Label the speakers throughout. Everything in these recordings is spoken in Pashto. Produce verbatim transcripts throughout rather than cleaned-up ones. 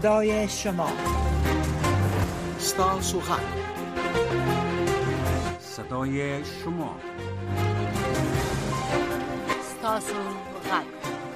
Speaker 1: صدای شما
Speaker 2: ستاسو غږ صدای شما
Speaker 3: ستاسو غږ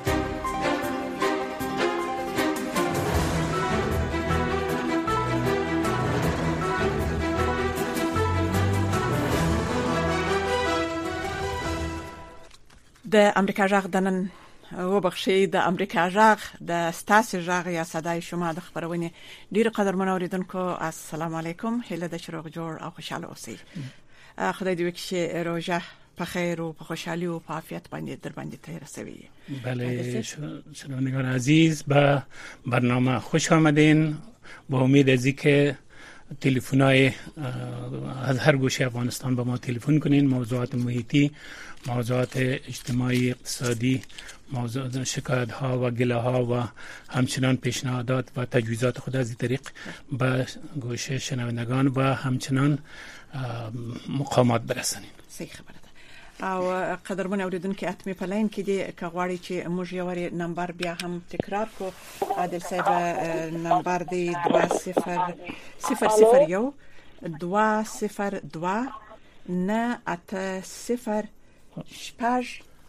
Speaker 1: د امریکا غږ د نن وبخښي د امریکا غږ د ستاسو غږ یا صداي شما د خبرونه ډیر قدرمن اوریدونکو السلام علیکم هله د شروع جوړ او خوشاله اوسئ خدای دې وکړي روزه په خیر او په خوشحالي او په عافیت باندې در باندې تیر رسوي.
Speaker 4: بله شنوندگان عزیز به برنامه خوش آمدین. با امید از اینکه تلفن‌های از هر گوشه افغانستان به ما تلفن کنین، موضوعات محیطی، موضوعات اجتماعی، اقتصادی، موضوعات شکایت ها و گله ها و همچنان پیشنهادات و تجویزات خود از این طریق به گوشه شنوندگان و همچنان مقامات برسانین.
Speaker 1: صحیح خبره ده. او قدرمن اوریدونکو اتمی په لاین کې دی کغواړي چې موږ یو وری نمبر بیا هم تکرار کو. عادل صاحب نمبر دی دو صفر صفر صفر یو دو صفر دو نه اته صفر شپږ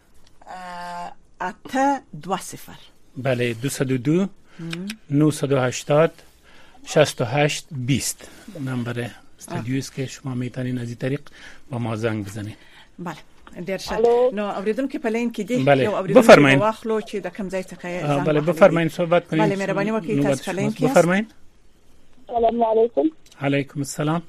Speaker 1: اته دو صفر.
Speaker 4: بله دویست و دو نهصد و هشتاد شصت و هشت بیست نمبر استودیو است که شما میتونین از این طریق با ما زنگ بزنید.
Speaker 1: بله ډیر ښه. نو اوریدونکو په لاین کې دی
Speaker 4: یو اوریدونکو
Speaker 1: واخلو چې د کوم ځای څخه
Speaker 4: زنګ بله بفرمایئ صحبت کنید.
Speaker 1: بله مهرباني وکړئ تاسو په لاین کې
Speaker 4: بفرمایئ.
Speaker 5: السلام علیکم.
Speaker 4: علیکم السلام.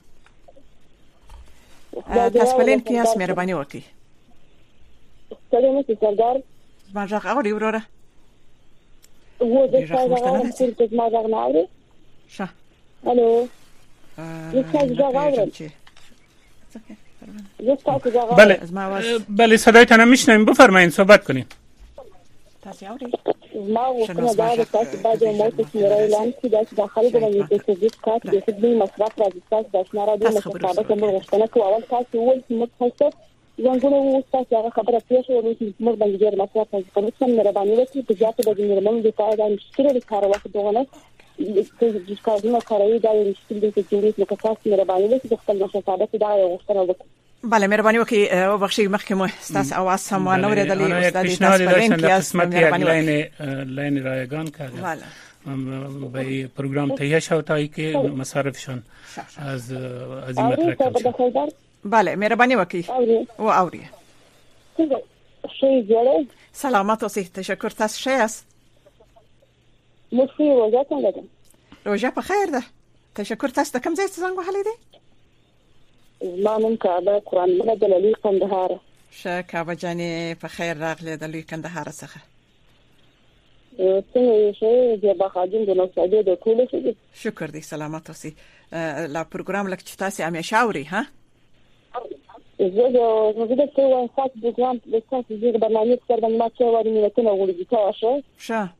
Speaker 1: تاسو په لاین کې یاست مهرباني وکړئ.
Speaker 5: ستاسو نه سردار
Speaker 1: ما ځخ اوري وروره
Speaker 5: و د څنګه چې ما ځغ نه اوري.
Speaker 1: ښه
Speaker 5: الو
Speaker 4: بله بله صدایتان میشنویم بفرمایید صحبت کنید.
Speaker 5: ما وقتنا بعد تاسو بعد موت سیره اعلان کی د داخلي د مجلس کات د خدمت مصرف راځي تاسو د شناره د مصرفه کوم وختونه کو اول تاسو ول متخصص څنګه نو تاسو هغه خبره پیښه ورته موږ باندې ډیر مصرف راځي په څه مهرباني وکړئ چې ځاته د نرمن د پاره د مشکل کار وخت دغه د ښکارونه کوي دا د مشکل د جوړې نو تاسو مهرباني وکړئ چې خپل مشابهت دا یو غوښتنه وکړئ.
Speaker 1: بله مهرباني وکړئ او بخښئ مخکې مو ستاسو اواز سم نه اوریدلې استاد تاسو په لین کې است مهرباني وکړئ.
Speaker 4: لین رایگان کردن. بله به پروگرام تهیه شد تا اینکه مصارفشان از از این مطلب کم.
Speaker 1: بله مهرباني وکړئ او اوري. سلامت اوسئ. تشکر. تاسو ښه یاست؟
Speaker 5: مخکې روزه څنګه ده؟
Speaker 1: روزه په خیر ده. تشکر. تاسو د کوم ځای څخه زنګ وهلی دی؟
Speaker 5: ما نن کعبه قرآن مله د لوی کندهار.
Speaker 1: ښه کعبه جانې په خیر راغلی د لوی کندهار څخه.
Speaker 5: څنګه یې چې با خادم د نو ساده د ټول څه.
Speaker 1: شکر دی. سلامت اوسئ. لا پروګرام لکه چې تاسو همیشه اوري ها؟
Speaker 5: زه د زه د څو وخت پروګرام د تاسو د برنامه سره باندې ما څو وری نیټونه وړي تاسو.
Speaker 1: ښه.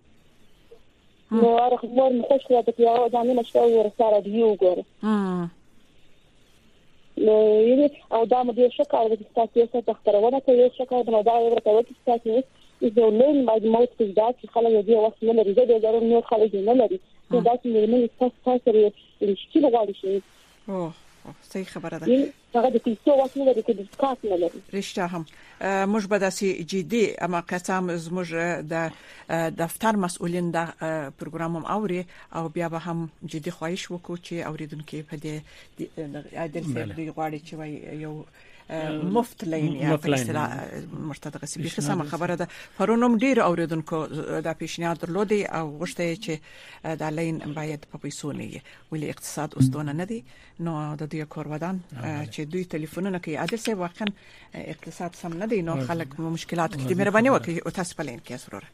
Speaker 5: نو هغه خبر مخ کړه ته یو ځانې مشته ورسره دیو ګور.
Speaker 1: ام
Speaker 5: نو یی او دا مې څه کار د تاسو سره تخترونه کوي څه کار د دا یو ورته وکړي تاسو یو لین باید موت کې دا چې خلک یې وخت نه لري د ضرور نه خلک نه لري دا چې مې تاسو تاسو رښتیا غواړي شي.
Speaker 1: او صحیح خبره ده.
Speaker 5: هغه د پیسو وخت نه لري چې د کار نه لري.
Speaker 1: رښتیا هم موږ به داسې جدي اما قسم زموږ د دفتر مسؤلین د پروګرام اوري او بیا به هم جدي خواهش وکړو چې اوریدونکو په دې عادل صاحب دی غواړي چې یو مفت لین یا په اصطلاح مرتضی غصبی قسمه خبره ده. پرونم ډیر اوریدونکو د پیشنهاد درلودي او غوښته چې د لین باید په پیسو نه وي ولې اقتصاد اوسونه نه دي. نو د دوی کور ودان چې دوی ټلیفونونه کوي عادل صاحب واقعا اقتصاد سم نه دي نو خلک مشکلات کې دي. مهرباني وکړئ او تاسو په لین کې اسرور.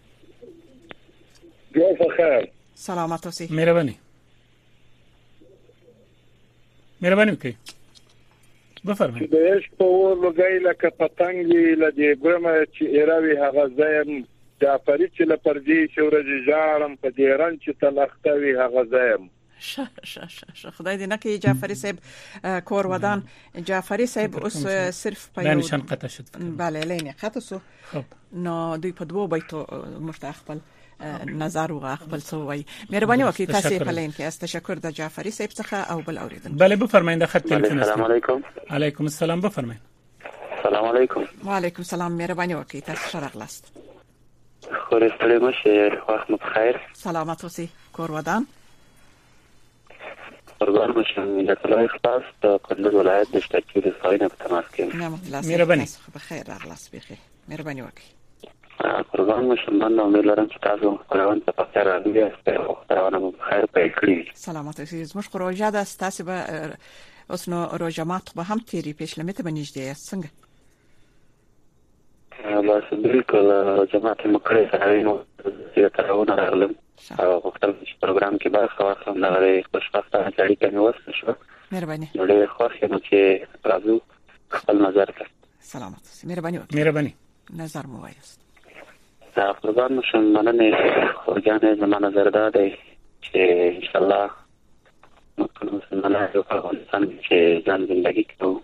Speaker 6: جوړ خیر.
Speaker 1: سلامت اوسئ.
Speaker 4: مهرباني مهرباني وکړئ بفرمایئ.
Speaker 6: د عشق په ور لګای لکه پتنګ لدی ګرمه چې ایراوي هغه زایم جعفری چې لپردي شورج جارم په دیران چې تلختوي هغه زایم.
Speaker 1: ش ش ش خدای دې نه کوي جعفری صاحب کور ودان. جعفری صاحب اوس صرف په
Speaker 4: یو نشان قطع شد.
Speaker 1: بله لین قطع سو. نو دوی په دوه بیتو مشتاق خپل نظر او خپل سووي. مهرباني وکړئ تاسو په لین کې است. تشکر د جعفری صاحب څخه او بل اوریدل.
Speaker 4: بله بفرمایئ خط تلفن.
Speaker 7: السلام علیکم.
Speaker 4: علیکم السلام بفرمایئ.
Speaker 7: السلام علیکم.
Speaker 1: وعلیکم السلام. مهرباني وکړئ تاسو شرغلاست.
Speaker 7: خور استلم شه وقت بخیر.
Speaker 1: سلامت اوسئ کور ودان.
Speaker 7: قربان بشم. د کلای خاص د کندز ولایت د شتکی د ساینه په تماس کې.
Speaker 1: مهرباني. بخیر راغلاست بخیر. مهرباني وکړئ.
Speaker 7: قربان بشم. من امید لرم چې تاسو خپلوان ته په خیر راغلی یاست او خپلوان مو بخیر پیل کړی.
Speaker 1: سلامت اوسئ. زموږ پروژه د تاسو به اوس نو روزمات به هم تیری پیش لمته بنجدې است څنګه؟
Speaker 7: بس بالکل جماعت مکړه سره نو چې ترونه راغلم او خپل پروګرام کې برخه واخلم. دا غوړي خوشبختانه چې اړیکه مې وسه شو.
Speaker 1: مهرباني.
Speaker 7: نو ډېر خوښ یم چې راځو خپل نظر کړ.
Speaker 1: سلامت اوسئ. مهرباني وکړئ.
Speaker 4: مهرباني.
Speaker 1: نظر مو وایست.
Speaker 7: دا قربان مشم. مننه خورجانه زما نظر دا دی چې ان شاء الله مکه مسلمانانو په افغانستان کې ځان زندگی کوو.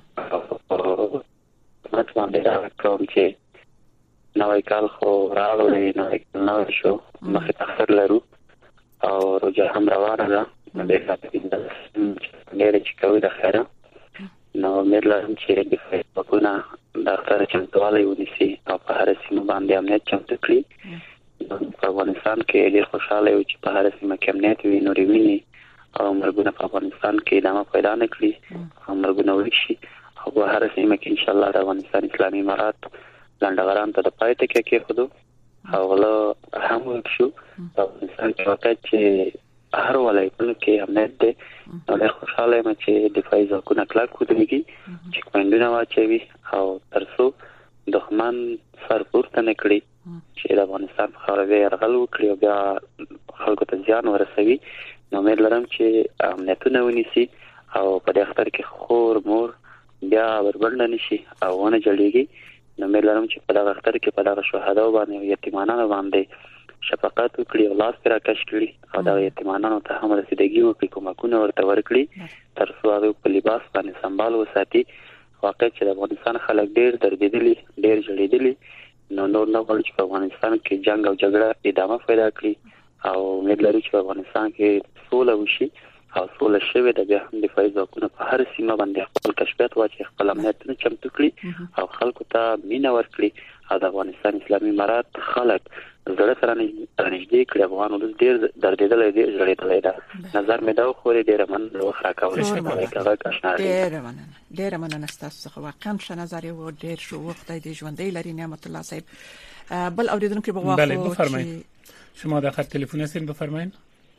Speaker 7: او مطلب دا کوم چې نوې کال خو راغلی نو نو شو مخه تاخر لرو او روزه هم روانه ده. نو د هغې د ډېر چې کوي د خیره نو مې لرم چې د فیسبوکونه د سره چمتووالی ونیسي او په هر سیمه باندې امنیت چمتو کړي. په افغانستان کې ډېر خوشاله یو چې په هر سیمه کې امنیت وي نو ریویني او مرګونه په افغانستان کې ادامه پیدا نه کړي او مرګونه ورشي او په هر سیمه کې ان شاء الله د افغانستان اسلامي امارات لنډغران ته د پای ته کې خودو او له هم وکړو په افغانستان کې وخت چې هر ولایتونو کې امنیت دی نو له خوشاله یم چې دفاعي ځواکونه کلک ودرېږي چې کومندونه واچوي او ترڅو دښمن سر پورته نه کړي چې د افغانستان په خاوره یرغل وکړي او بیا خلکو ته زیان ورسوي. نو امید لرم چې امنیتونه ونیسي او په دې خاطر کې خور مور بیا وربند نشي او ونه جوړيږي. نو امید لرم چې په دغه خاطر کې په دغه شهدا باندې یتیمانانو باندې شفقت وکړي او لاس پر راکش کړي او د یتیمانانو ته هم رسیدګي وکړي کومکونه ورته ورکړي تر څو هغه په لباس باندې سنبال وساتي. واقع چې د افغانستان خلک ډېر دردېدلي ډېر جړېدلي نو نور نه غواړي چې په افغانستان کې جنگ او جګړه ادامه پیدا کړي او امید لرو چې په افغانستان کې سوله وشي او سوله شوه د بیا هم دفاعي ځواکونه په هر سیمه باندې خپل کشفیات واچي خپل امنیتونه چمتو کړي او خلکو ته مینه ورکړي او د افغانستان اسلامي امارات خلک زړه سره نږدې کړي. افغان ولس ډېر دردېدلی دی ژړېدلی ده. نظر مې دا خوري ډېره مننه وخت راکولی
Speaker 1: ډېره مننه ډېره مننه ستاسو څخه واقعا ښه نظر یې و. ډېر ښه وخت دی ژوندی لري نعمت الله صاحب. بل اوریدونکو به
Speaker 4: بله بفرمایئ. شما در خط تلفن هستین بفرمایئ.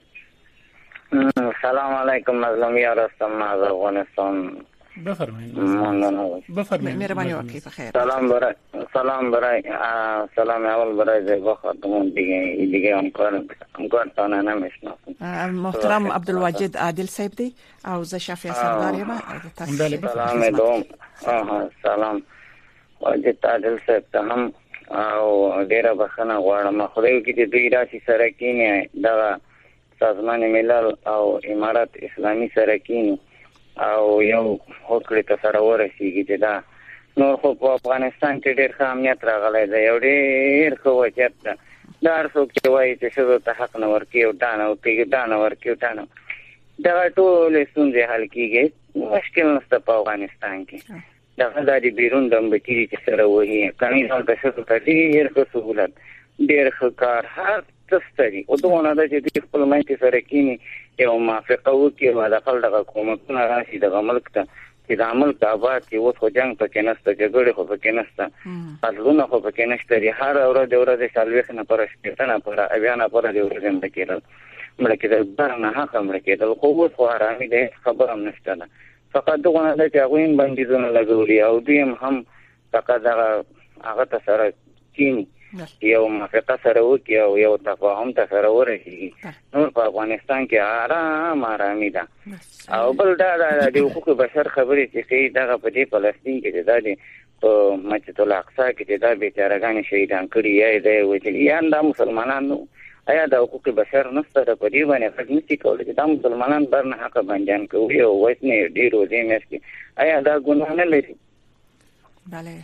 Speaker 8: سلام علیکم مظلومی رستم از افغانستان.
Speaker 4: بفرمایید.
Speaker 1: بفرمایید. مهربانی وکړئ په خیر.
Speaker 8: سلام برای سلام برای سلام اول برای زیبا خاتون دیگه دیگه همکار همکارتان نمیشناسم.
Speaker 1: محترم عبدالواجد عادل صاحب دی او زه شافعه سردار یم.
Speaker 8: سلام دوم. آها سلام واجد عادل صاحب ته هم او ډیره بخښنه غواړم. خدای کې دې دوی راشي سره کینی دا سازمان ملل او امارات اسلامي سره کینی او یو حکومت ته سره ورسیږي چې دا نور خو په افغانستان کې ډېر ښه امنیت راغلی دی. یو ډېر ښه وضعیت ده. دا هر څوک چې وایي چې ښځو ته حق نه ورکوي او دا نه ورکوي دا نه ورکوي دا نه دغه ټولې ستونزې حل کېږي. مشکل نشته په افغانستان کې. دغه دا د بیرون د امبټي چې سره وایي کمی دلته ښځو ته ډېر ښه سهولت ډېر ښه کار هر څه ستړي او دغه نه چې د خپل منځ سره کینی یو موافقه وکړي او د خپل دغه حکومتونه راشي د ملک ته چې د ملک آباد کې اوس خو جنگ پکې نشته جګړې خو پکې نشته بدلون خو پکې نشته. هر ورځ د ورځې څلوېښت نه پر شپږ نه پر اویا نه پر د ورځې مړ کېدل مړ کېدل بر نه حق مړ کېدل خو اوس خو آرامي دی خبره هم نشته ده. فقط دغه نه چې هغوی هم بندیزونه لګولي او دوی هم فقط دغه هغه ته سره کینی یو موافقه سره وکړي او یو تفاهم ته سره ورسیږي. نور په افغانستان کې آرام آرامي ده. او بل دا د حقوق بشر خبرې چې کوي دغه په دې فلسطین کې دا د په مسجد الاقصی کې دا بیچارهګان شهیدان کړي یا دی وجل یا د مسلمانانو آیا د حقوق بشر نشته په دې باندې فکر نشي کولای چې د مسلمانان برنه حق باندې کوي او وښنه ډیر وځي مې آیا دا ګناه نه لري؟
Speaker 1: بله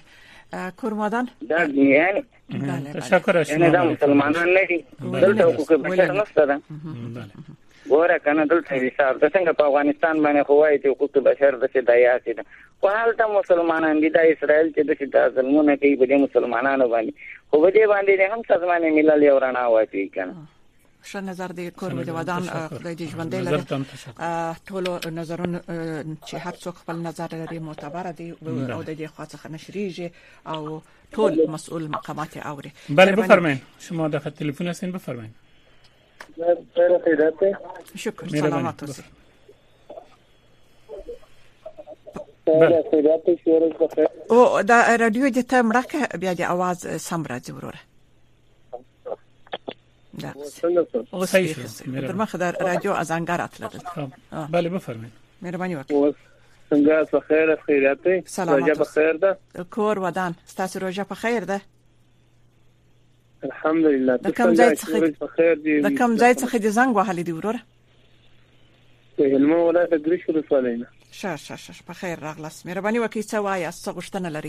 Speaker 1: کورمادان
Speaker 8: دا یعنی
Speaker 4: تشکر
Speaker 8: یعنی دا مسلمانان نه دي دلته حقوق بشر نشته ده ګوره کنه دلته حساب د څنګه په افغانستان باندې خوای ته حقوق بشر د څه دایاتي ده خو حالته مسلمانان دي د اسرائیل چې د څه ظلمونه کوي په مسلمانانو باندې خو په دې باندې هم سازمان ملل یو رڼا واچي کنه
Speaker 1: ښه نظر دی کورمادي ودان خدای دې ژوندۍ لري ټول نظرونه چې هر څوک خپل نظر لري معتبر دي او د دې خاصه نشریږي او ټول مسؤل مقامات اوري
Speaker 4: بله بفرمایید شما داخل تلفن هستین بفرمایید
Speaker 6: خیر خیرات
Speaker 1: شکر سلامت اوسئ
Speaker 6: خیر خیرات شورش بخیر
Speaker 1: او دا رادیو دې ته مړه بیا د आवाज سم راځي وروره دا او صحیح در مخ در رادیو از انګار اتلل
Speaker 4: بله بفرمایید
Speaker 1: مهرباني وکړئ
Speaker 6: څنګه په خیر خیرات روزه په خیر ده
Speaker 1: کور ودان ستاسو روزه په خیر ده
Speaker 6: الحمدلله
Speaker 1: د کوم ځای څخه
Speaker 6: په خیر دي
Speaker 1: د کوم ځای څخه د زنګ وهلې دی وروره
Speaker 6: هلمند ولایت ګریش ولسوالۍ نه
Speaker 1: شه شه شه په خیر راغلاست مهرباني وکړئ څه وایي څه غوښتنه لري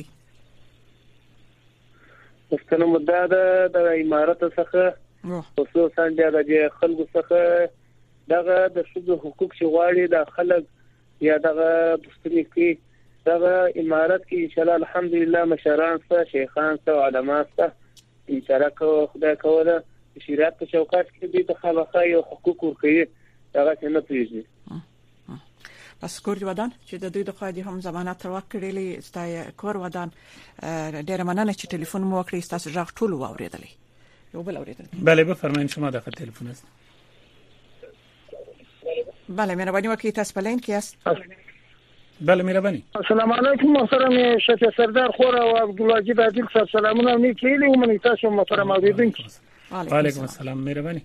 Speaker 6: غوښتنه مدده ده د امارات څخه خصوصا د خلکو څخه دغه د شذ حقوق چې غواړي د خلک یا دغه دستوري کې دغه امارات کې ان شاء الله الحمدلله مشران سره شیخان سره علما سره ان شاء الله خدای کوله شریعت په چوکاټ کې د خلکو یو حقوق ورکوي دغه څنګه پیږي
Speaker 1: پس کور ودان چې د دوی د خادي هم ضمانت ورکړلې ستای کور ودان ډېر مننه چې ټلیفون مو وکړی تاسو ځاغ ټول واوریدلې یو بل اوریدل
Speaker 4: بله بفرمایئ شما داخل تلفن است
Speaker 1: بله مهرباني وکړئ تاسو په لین کې است
Speaker 4: بله مهرباني
Speaker 9: السلام علیکم محترم شیخ سردار خور او عبدالواجد عادل صاحب سلامونه مې کړي او منی تاسو محترم اوریدونکو
Speaker 4: وعلیکم السلام مهرباني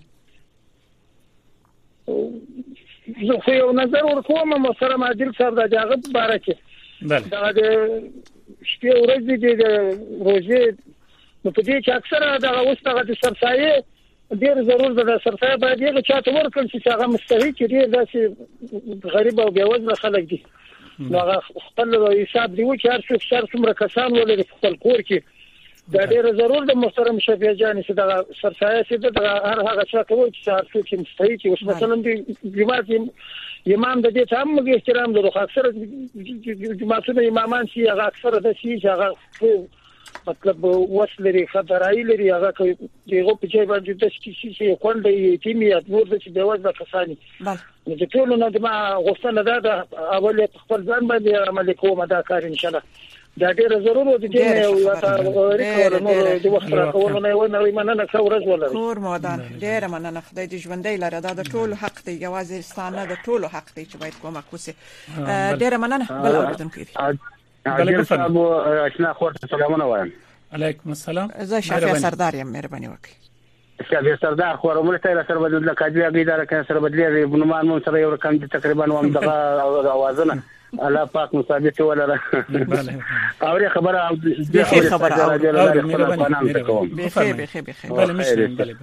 Speaker 9: زه خو یو نظر ورکوم محترم عادل صاحب د هغه باره کې
Speaker 4: بله
Speaker 9: دا د شپې ورځې د روزې نو په دې کې اکثره دا اوس د سرسایې ډیر ضرور ده سرسایه باید یو چاته ورکړي چې هغه مستحق دي داسې غریب او بیوزله خلک دي نو هغه خپل حساب دی چې هر څوک شر څومره کسان ولري خپل کور کې دا ډیر ضرور ده محترم شفیع جان چې دا سرسایه چې دا هر هغه څه کوي چې هر څوک مستحق وي مثلا د جماعت امام د دې ته هم احترام لري اکثره جماعتونه امامان چې هغه اکثره د شي چې هغه مطلب وسلري خبرای لري هغه کوي دغه په ځای باندې د شي شي کونډې تیمیات نور د چې بیوزله کسانی
Speaker 1: بله
Speaker 9: نو چې ټول نو د ما غوښتنه ده د اول خپل ځان باندې عمل کوم دا کار ان شاء الله دا ډیره ضروري ده چې یو تاسو ریکور د وخت راکول نه و نه مننه څورز ولري
Speaker 1: کور مودان ډیره مننه خدای دې ژوندۍ لري دا د ټولو حق دی یوازې ستانه د ټولو حق دی چې باید کومک وکړي ډیره مننه بل اوریدونکو
Speaker 10: عادل صاحب اشنا خور سلامونه وایم
Speaker 4: علیکم السلام
Speaker 1: زه شفیع سردار یم مهرباني وکړئ
Speaker 10: شفیع سردار خو موږ ته سره بدل کاجیا ګیدار کړه سره بدلی بنمان مون سره یو رقم تقریبا وم دغه اوازونه الله پاک مصابت ولره اوري خبره او
Speaker 1: دې خبره
Speaker 10: او
Speaker 1: بخیر بخیر بخیر
Speaker 4: بله مشکل بله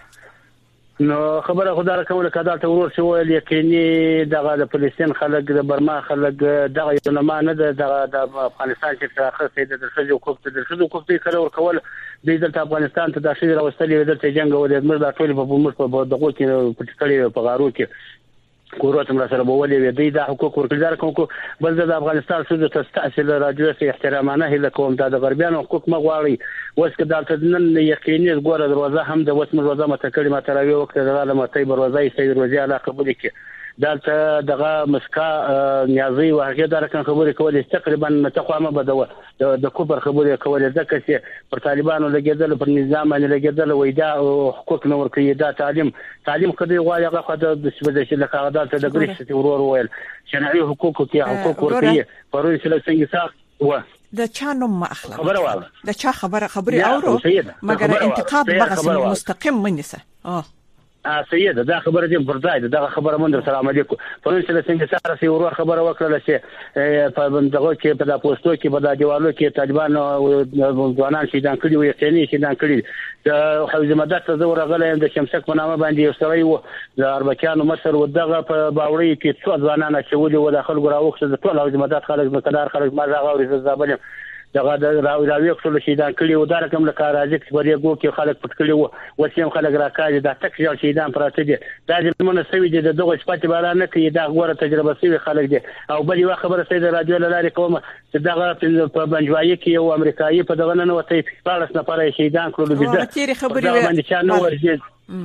Speaker 10: نو خبره خدای کوله کدا ته ورور شو یقیني دغه د فلسطین خلک د برما خلک دغه یو نه نه د افغانستان چې تاخر سید د شجو کوفت د شجو کوفت کړه ور کول د افغانستان ته داخلي راوستلې د جنگ او د مردا ټول په موږ په دغه کې پټکړې په غارو کې کورات مر سره بولې وي د حقوق ورکړل کوم بل د افغانستان سود ته تحصیل راجو سي احترامانه هله کوم د غربیانو حقوق مغواړي وس کې دالته نن یقیني ګوره دروازه هم د وسم دروازه متکړه متراوي وخت د عالم ته دروازه سي دروازه علاقه بده کې دالته دغه مسکا نیازي واغې درکن خبرې کولې تقریبا تقوامه بده د کوبر خبرې کولې ځکه چې پر طالبانو لګیدل پر نظام باندې لګیدل وای دا حقوق نور کوي دا تعلیم تعلیم کدي غواړي هغه خدای د سبد چې لکه دالته د ګریس ورور ویل شنعي حقوق کې حقوق ورکوي پروي چې څنګه صاحب و
Speaker 1: د چا نوم اخلا
Speaker 10: خبره واله
Speaker 1: د چا خبره خبري اورو مګر انتقاد بغه مستقیم منسه اه
Speaker 10: ا سیده دا خبره دې پرځای دا خبره مونږ سره عملي کو پرون چې څنګه سره سی ورو خبره وکړه چې په دغه کې په د پوسټو کې په د دیوالو کې طالبان او ځوانان چې دان کړي وي چې نه چې دان کړي د حوزه مدد ته زور غلې د شمسک په نامه باندې یو سړی و د اربکیانو مصر و دغه په باوري کې څو ځوانان چې ولې و داخل ګراوخ چې ټول حوزه مدد خلک مقدار خلک ما راغوري زابل دغه د راوي خپل شهیدان کړي او دا رقم لکه راځي چې بری ګو کې خلک پټ کړي وو وسیم خلک راکاږي دا تک ځل شهیدان پراته دي دا د مونږ سوي دي دغه شپه بارا نه کوي دا غوړه تجربه سوي خلک دي او بل یو خبره سید رادیو لاره کوم چې دغه په بنجوایي کې یو امریکایي په دغه نه وته پاړس نه پاره شهیدان کړو دي
Speaker 1: تیری خبرې باندې
Speaker 10: چا نو ورځي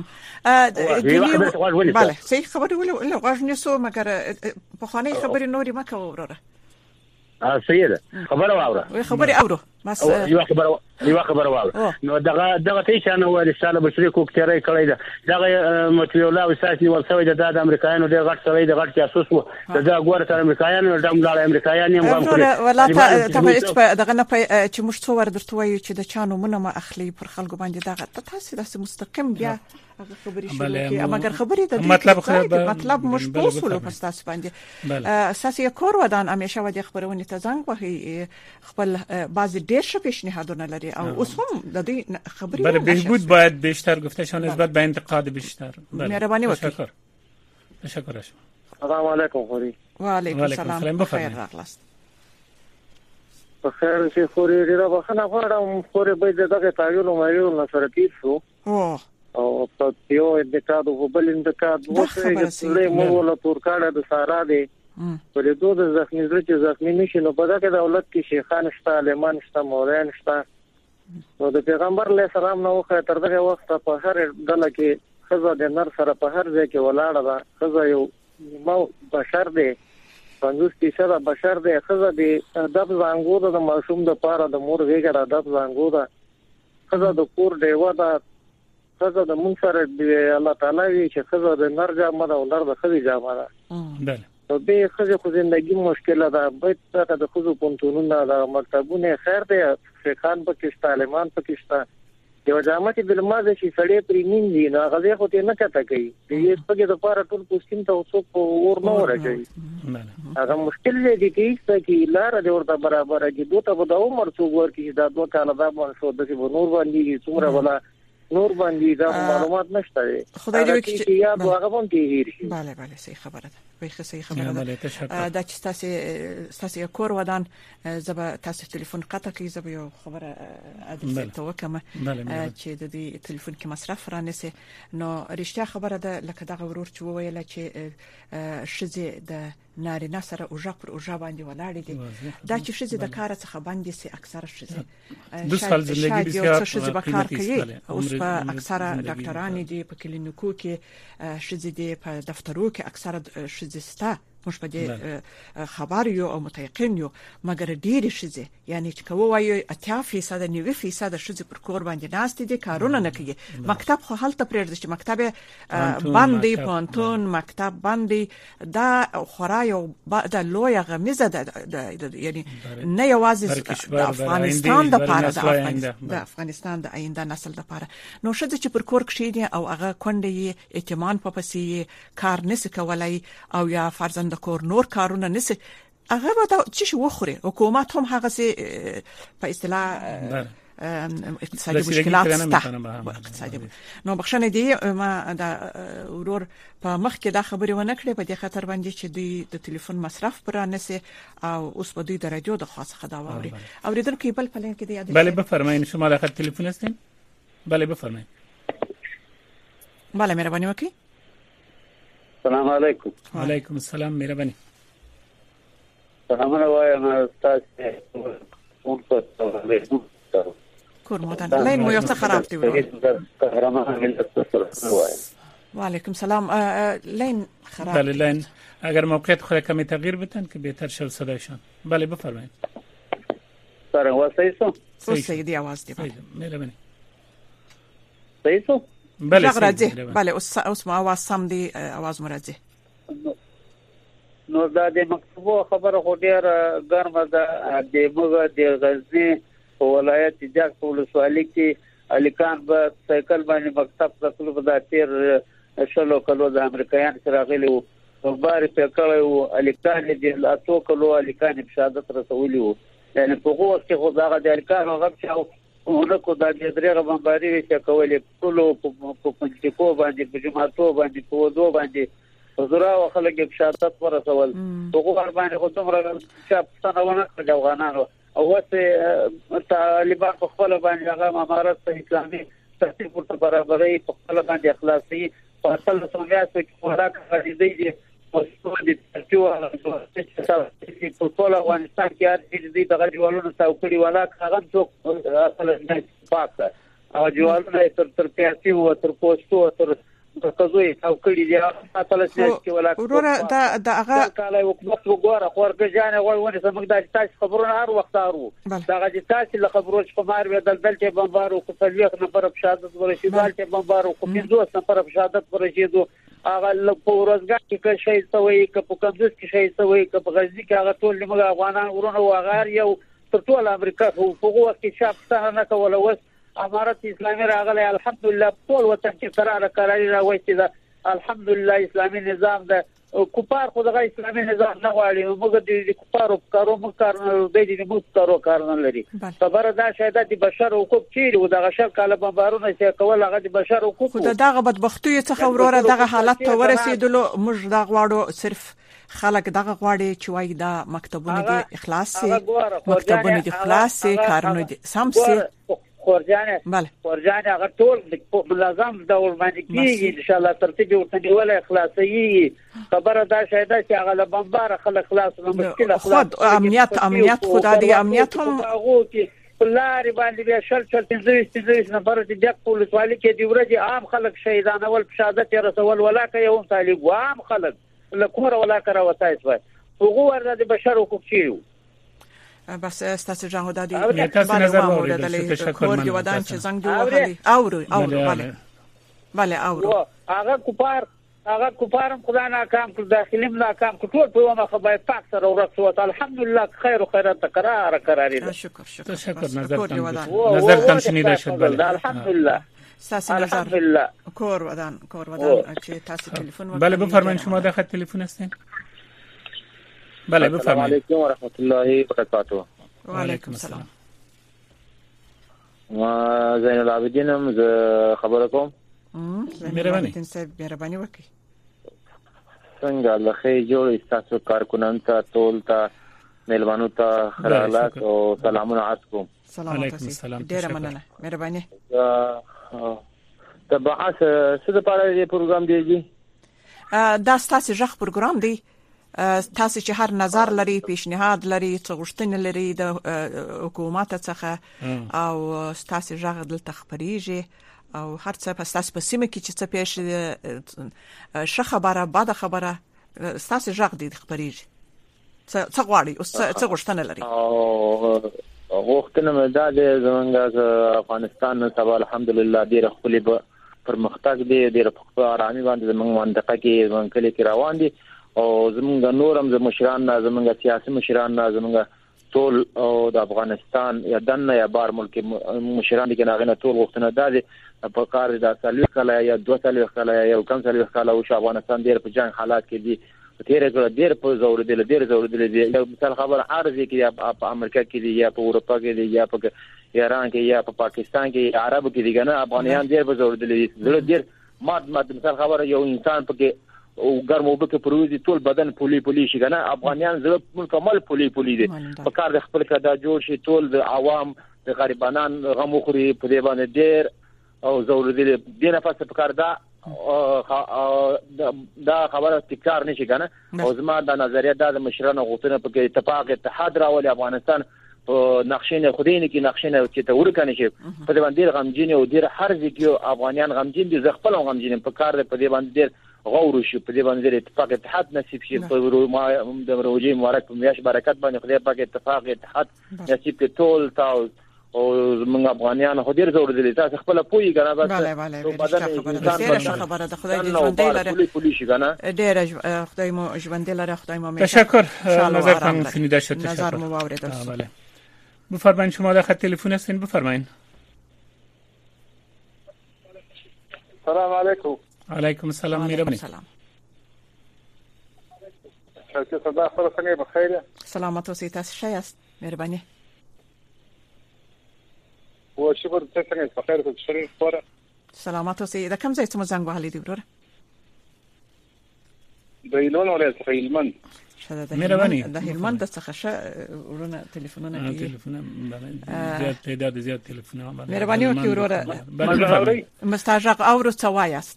Speaker 1: ا بله صحیح خبرې ولا غواړم سو مګر په خانه خبرې نوري ما کوره
Speaker 10: ا سیده خبره واوره
Speaker 1: خبره اورو بس
Speaker 10: یو خبره یو خبره واوره نو دغه دغه ته شانه و رساله بشری کوکتري کړی دا دغه متویلا وساسي ولسوي د امریکایانو د غټ سوي د غټ جاسوس و دا ګوره تر امریکایانو د املاله امریکایان هم غوښتل
Speaker 1: ولا ته ته دغه نه چې موږ څو ور درته وایو چې د چانو مونږه ما اخلي پر خلکو باندې دغه تاسو د مستقیم بیا هغه خبرې شروع کی اما ګر خبرې د
Speaker 4: مطلب
Speaker 1: مطلب مش پوسولو پس تاسو باندې اساسي کور ودان همیشه ودی خبرونه ته زنګ وهي خپل بعضی ډیر ش پیشنهادونه لري او اوس هم د دې خبرې
Speaker 4: بله بهبود باید بیشتر گفته شون نسبت به انتقاد بیشتر
Speaker 1: مهربانی وکړئ
Speaker 4: تشکر
Speaker 6: السلام علیکم خوري
Speaker 1: وعلیکم السلام بخیر راغلاست
Speaker 6: بخیر چې خوري ډیره بخنه غواړم خوري به دغه تایلو مایلو نصر تیسو او په یو انتقاد او بل انتقاد وکړي چې مو ولا تورکاړه د سارا دی په دوه د زخمی زړه چې زخمی نشي نو په دغه دولت کې شیخان شته عالمان شته مولان شته نو د پیغمبر علیه السلام نو خو تر دغه وخت په هر ډله کې خزه د نر سره په هر ځای کې ولاړه ده خزه یو مو بشر دی پنځوس فیصد بشر دی خزه دی د زنګو د معصوم د پاره د مور ویګره د زنګو ده خزه د کور دی ودا خزه د مون سره دی الله تعالی وی چې خزه د نر جامه ده او نر د خزه جامه ده
Speaker 4: بله
Speaker 6: نو به خزه خو زندگی مشکله ده به څنګه د خزو پونتونونه د مکتبونه خیر دی شیخان پاکستان عالمان پاکستان یو جامه چې د لمازه شي سړی پرې مينځي نو هغه خو ته نه کته کوي دې په کې د پاره ټول پوسټین ته اوسو اور نه ورګي هغه مشکل دی چې لار د ورته برابر کې دوه ته د عمر څو ور کې دا دوه کاله دا باندې شو د نور باندې څومره ولا نور باندې دا معلومات نشته
Speaker 1: خدای دې وکړي
Speaker 6: چې یا هغه باندې هیر شي
Speaker 1: bale bale صحیح خبره ده وای خو صحیح خبره ده دا چې تاسو تاسو کور ودان زبا تاسو ټلیفون قطع کی زبا یو خبره ادرس ته وکم چې د دې ټلیفون کې مصرف را نسی نو رښتیا خبره ده لکه دا ورور چې ویل چې شزه د نارینه سره اوجا پر اوجا باندې ولاړ دي دا چې شزه د کار څخه باندې سي اکثره شزه
Speaker 4: د سال زندگی بسیار
Speaker 1: شزه به کار کوي اوس په اکثره ډاکټران دي په کلینیکو کې شزه دي په دفترو کې اکثره شزه ستا مش په دې خبر یو او متيقن یو مګر ډیر شزه یعنی چې کوو وایي اتیا فیصد نیو فیصد شزه پر کور باندې ناست دي کارونه نه کوي مکتب خو هلته پرېږدي چې مکتب باندې پونتون مکتب باندې دا خورای او د لوی غمیزه د یعنی نه یوازې د افغانستان د پاره د افغانستان د آینده نسل د پاره نو شزه چې پر کور کښې او هغه کونډې اعتماد په پسې کار نس کولای او یا فرزند کور نور کارونه نسی هغه به چې شو خوري حکومت هم هغه سي په اصطلاح اقتصادي مشکلات سته اقتصادي نو بخښنه دی ما دا ورور په مخ کې دا خبرې ونه کړې په دې خاطر باندې چې دوی د ټلیفون مصرف پر نسی او اوس په دوی د رادیو د خاص خدا ووري اوریدونکو بل پلان کې دی یاد
Speaker 4: بله بفرمایئ شما له خط تلیفون هستین بله بفرمایئ
Speaker 1: بله مهرباني وکړئ
Speaker 6: السلام علیکم
Speaker 4: وعلیکم السلام مهرباني
Speaker 6: سلام علیکم استاد اون په
Speaker 1: کور مودان لین مو یو څه خراب دی وعلیکم السلام لین خراب
Speaker 4: بله لین اگر موقعیت خود کمی تغییر بدن که بهتر شد صدایشان بله بفرمایید
Speaker 6: سر واسه سو
Speaker 1: صحیح دی आवाज دی
Speaker 4: مهرباني
Speaker 6: صحیح سو
Speaker 1: بله راځي بله اوس اوس ما आवाज سم دی आवाज مرادي
Speaker 6: نو دا د مکتوبو خبره خو ډیره ګرمه ده د موږ د غزنی په ولایت جاک په ولسوالۍ کې الیکان په سایکل باندې مکتب ته په داتیر شلو کلو د امریکایان سره غلي وو په بار په کړو الیکان د اتو کلو الیکان په شهادت رسولي وو یعنی په هغه وخت کې خو دا د الیکان هغه چې ونکو د دې درېغه باندې چې کولې ټول په پنځکو باندې په جماعتو باندې په ودو باندې زړه خلک په شهادت ورسول هغه باندې خو څومره چې څنګه ونه کړ افغانانو او وسه طالبان په خپل باندې هغه امارات اسلامي ترتیب ورته برابرۍ په خپل باندې اخلاصي په اصل سومیا کې خوراک غږیدي دي او د ترتیب چې په ټول افغانستان کې هر دې دغه جوړونو تاوکړي ولا هغه څوک اصل نه پاتې او جوړونه تر تر پیاسي او تر پوسټو تر تاسوې او کړي دي اصل چې ولا
Speaker 1: ورور دا دا هغه
Speaker 6: کله حکومت وګوره خورګه جان غوړونه سمګ د تاسو خبرونه هر وخت ارو دا غږی تاسو له خبرو چې په مار وی دلدل چې بمبارو کو تلويخ نه پر شهادت ورشيدل چې بمبارو کو پنځوس نه پر شهادت ورشيدو هغه له پورزګه کې شي سوي ک په کمزوس کې شي سوي ک په غزي کې هغه ټول موږ افغانان ورونه وغار یو تر ټول امریکا خو په وخت کې شاپ څنګه نه کول وس امارت اسلامي راغله الحمدلله ټول وطن کې قرار قراري راوځي دا الحمدلله اسلامي نظام دا کوپار خو دغه اسلامي نظام نه غواړي موږ د کوپارو کارو موږ کار نه دی د موږ کارو کار نه لري خبره دا شاید د بشر حقوق چیرې و دغه شر کاله بمبارونه چې کول هغه د بشر حقوق
Speaker 1: خو دغه بدبختي څخه وروره دغه حالت ته ورسېدلو موږ دا غواړو صرف خلک دغه غواړي چې وای دا مکتبونه دي اخلاص سي مکتبونه دي اخلاص سي کارونه دي سم سي
Speaker 6: خورجانه خورجانه هغه ټول منظم ډول باندې کیږي ان شاء الله ترتیب ورته نیول اخلاصي خبره دا شاید چې هغه له بمبار خلک خلاص نه مشکل
Speaker 1: خلاص امنیت امنیت خدای امنیت هم
Speaker 6: هغه کې لاري باندې بیا شل شل تنځوي تنځوي نفر چې د پولیس والی کې دی ورځي عام خلک شهیدان اول شهادت رسول ولا کوي هم طالب عام خلک له کومه ولا کرا وتاي سوي هغه ورته د بشر حقوق چیرو
Speaker 1: بس استاد جان هدادي
Speaker 4: تاسو نظر واورید
Speaker 1: تشکر دی ودان چې زنګ دی وهلي اورو اورو bale bale اورو
Speaker 6: هغه کوپار هغه کوپارم خدای ناکام کړ داخلي ناکام کړ ټول په ما خبره پاک سره ورسوت الحمدلله خیر او خیرات قرار قراری
Speaker 1: شکر شکر
Speaker 4: تشکر نظر نظر تم شنیده شد بله
Speaker 6: الحمدلله
Speaker 1: ساسی نظر کور ودان کور ودان چې تاسو ټلیفون
Speaker 4: بله بفرمایید شما در خط تلفن هستین بله بفرمایید.
Speaker 11: السلام علیکم و رحمت الله و برکاته.
Speaker 1: و علیکم السلام.
Speaker 11: ما زین العابدین هم ز خبر کوم.
Speaker 1: مهرباني. تاسو مهرباني وکړئ.
Speaker 11: څنګه الله خیر جوړ تاسو کارکونان ته ټول ته مهربانو ته خیرات او سلامونه عرض کوم.
Speaker 1: علیکم السلام. ډیر مننه. مهرباني.
Speaker 11: ته بحث څه د پاره دی پروګرام دیږي؟
Speaker 1: دا ستاسو ژغ پروګرام دی. تاسو چې هر نظر لري پیشنهاد لري څه غوښتنه لري د حکومت څخه او تاسو ژغ دلته خبريږي او هر څه په تاسو په سیمه کې چې څه پیښ ش خبره بعد خبره تاسو ژغ دي خبريږي څه غواړي او څه غوښتنه لري
Speaker 11: او غوښتنه مې دا ده زمونږ افغانستان نن سبا الحمدلله ډیر خپل پرمختګ دی ډیر په آرامي باندې زمونږ منطقه کې زمونږ کلی کې روان دي او زمونږ نورم زموږ مشران نه زمونږ سیاسي مشران نه زمونږ ټول او د افغانستان یا دنه یا بار ملک مشران دي کنه غنه ټول وختونه د په کار د سالوي کله یا دوه سالوي کله یا کم سالوي کله او افغانستان ډیر په جنگ حالات کې دي تیر کړه ډیر په زور دي ډیر زور دي یو مثال خبر عارضی کې په امریکا کې دي یا په اروپا کې دي یا په ایران کې یا په پاکستان کې عرب کې دي کنه افغانان ډیر په زور دي ډیر ماد ماد مثال خبر یو انسان په او ګرمو بکه پروزي ټول بدن پولي پولي شي کنه افغانان زړه مکمل پولي پولي دي په کار د خپل کدا جوړ شي ټول د عوام د غریبانان غمو خوري په دی باندې ډیر او زور دي د نفس په کار دا دا خبره تکرار نشي کنه او زما د نظریه د مشرانو غوښتنه په اتفاق اتحاد راولي افغانستان په نقشینه خودینه کې نقشینه چې ته ورکنه شي په دې باندې غمجن او ډیر هر ځکه افغانان غمجن دي ځ خپل غمجن په کار په دې باندې ډیر غوړو شي په دې باندې اتفاق اتحاد نصیب شي په ما د روزي مبارک په میاش برکت باندې خدای پاک اتفاق اتحاد نصیب کې ټول تاو او موږ افغانان خو ډیر زور دي تاسو خپل پوي کنه بس
Speaker 1: په بدن ډیر خبره د خدای دې ژوند لري
Speaker 11: پولی شي کنه
Speaker 1: ډیر خدای مو ژوند لري خدای مو
Speaker 4: تشکر نظر تام شنیده شد تشکر
Speaker 1: نظر مو واوریدل
Speaker 4: بله بفرمایید شما در خط تلفن هستین بفرمایید
Speaker 12: السلام علیکم
Speaker 4: علیکم السلام مهربانی
Speaker 1: سلام
Speaker 12: شکر صباح خیر څنګه بخیر
Speaker 1: سلامت اوسئ تاسو ښه یاست مهرباني
Speaker 12: و شکر تاسو څنګه بخیر او شریف پوره
Speaker 1: سلامت اوسئ دا کوم ځای ته مو زنګ وهلی دی ورور
Speaker 12: د ایلون ولایت څخه ایلمن
Speaker 4: مهرباني
Speaker 1: د هلمند څخه ورونه ټلیفونونه کوي
Speaker 4: ټلیفونونه زیات تعداد زیات ټلیفونونه
Speaker 1: مهرباني وکړئ وروره مستاجق او رڅوایست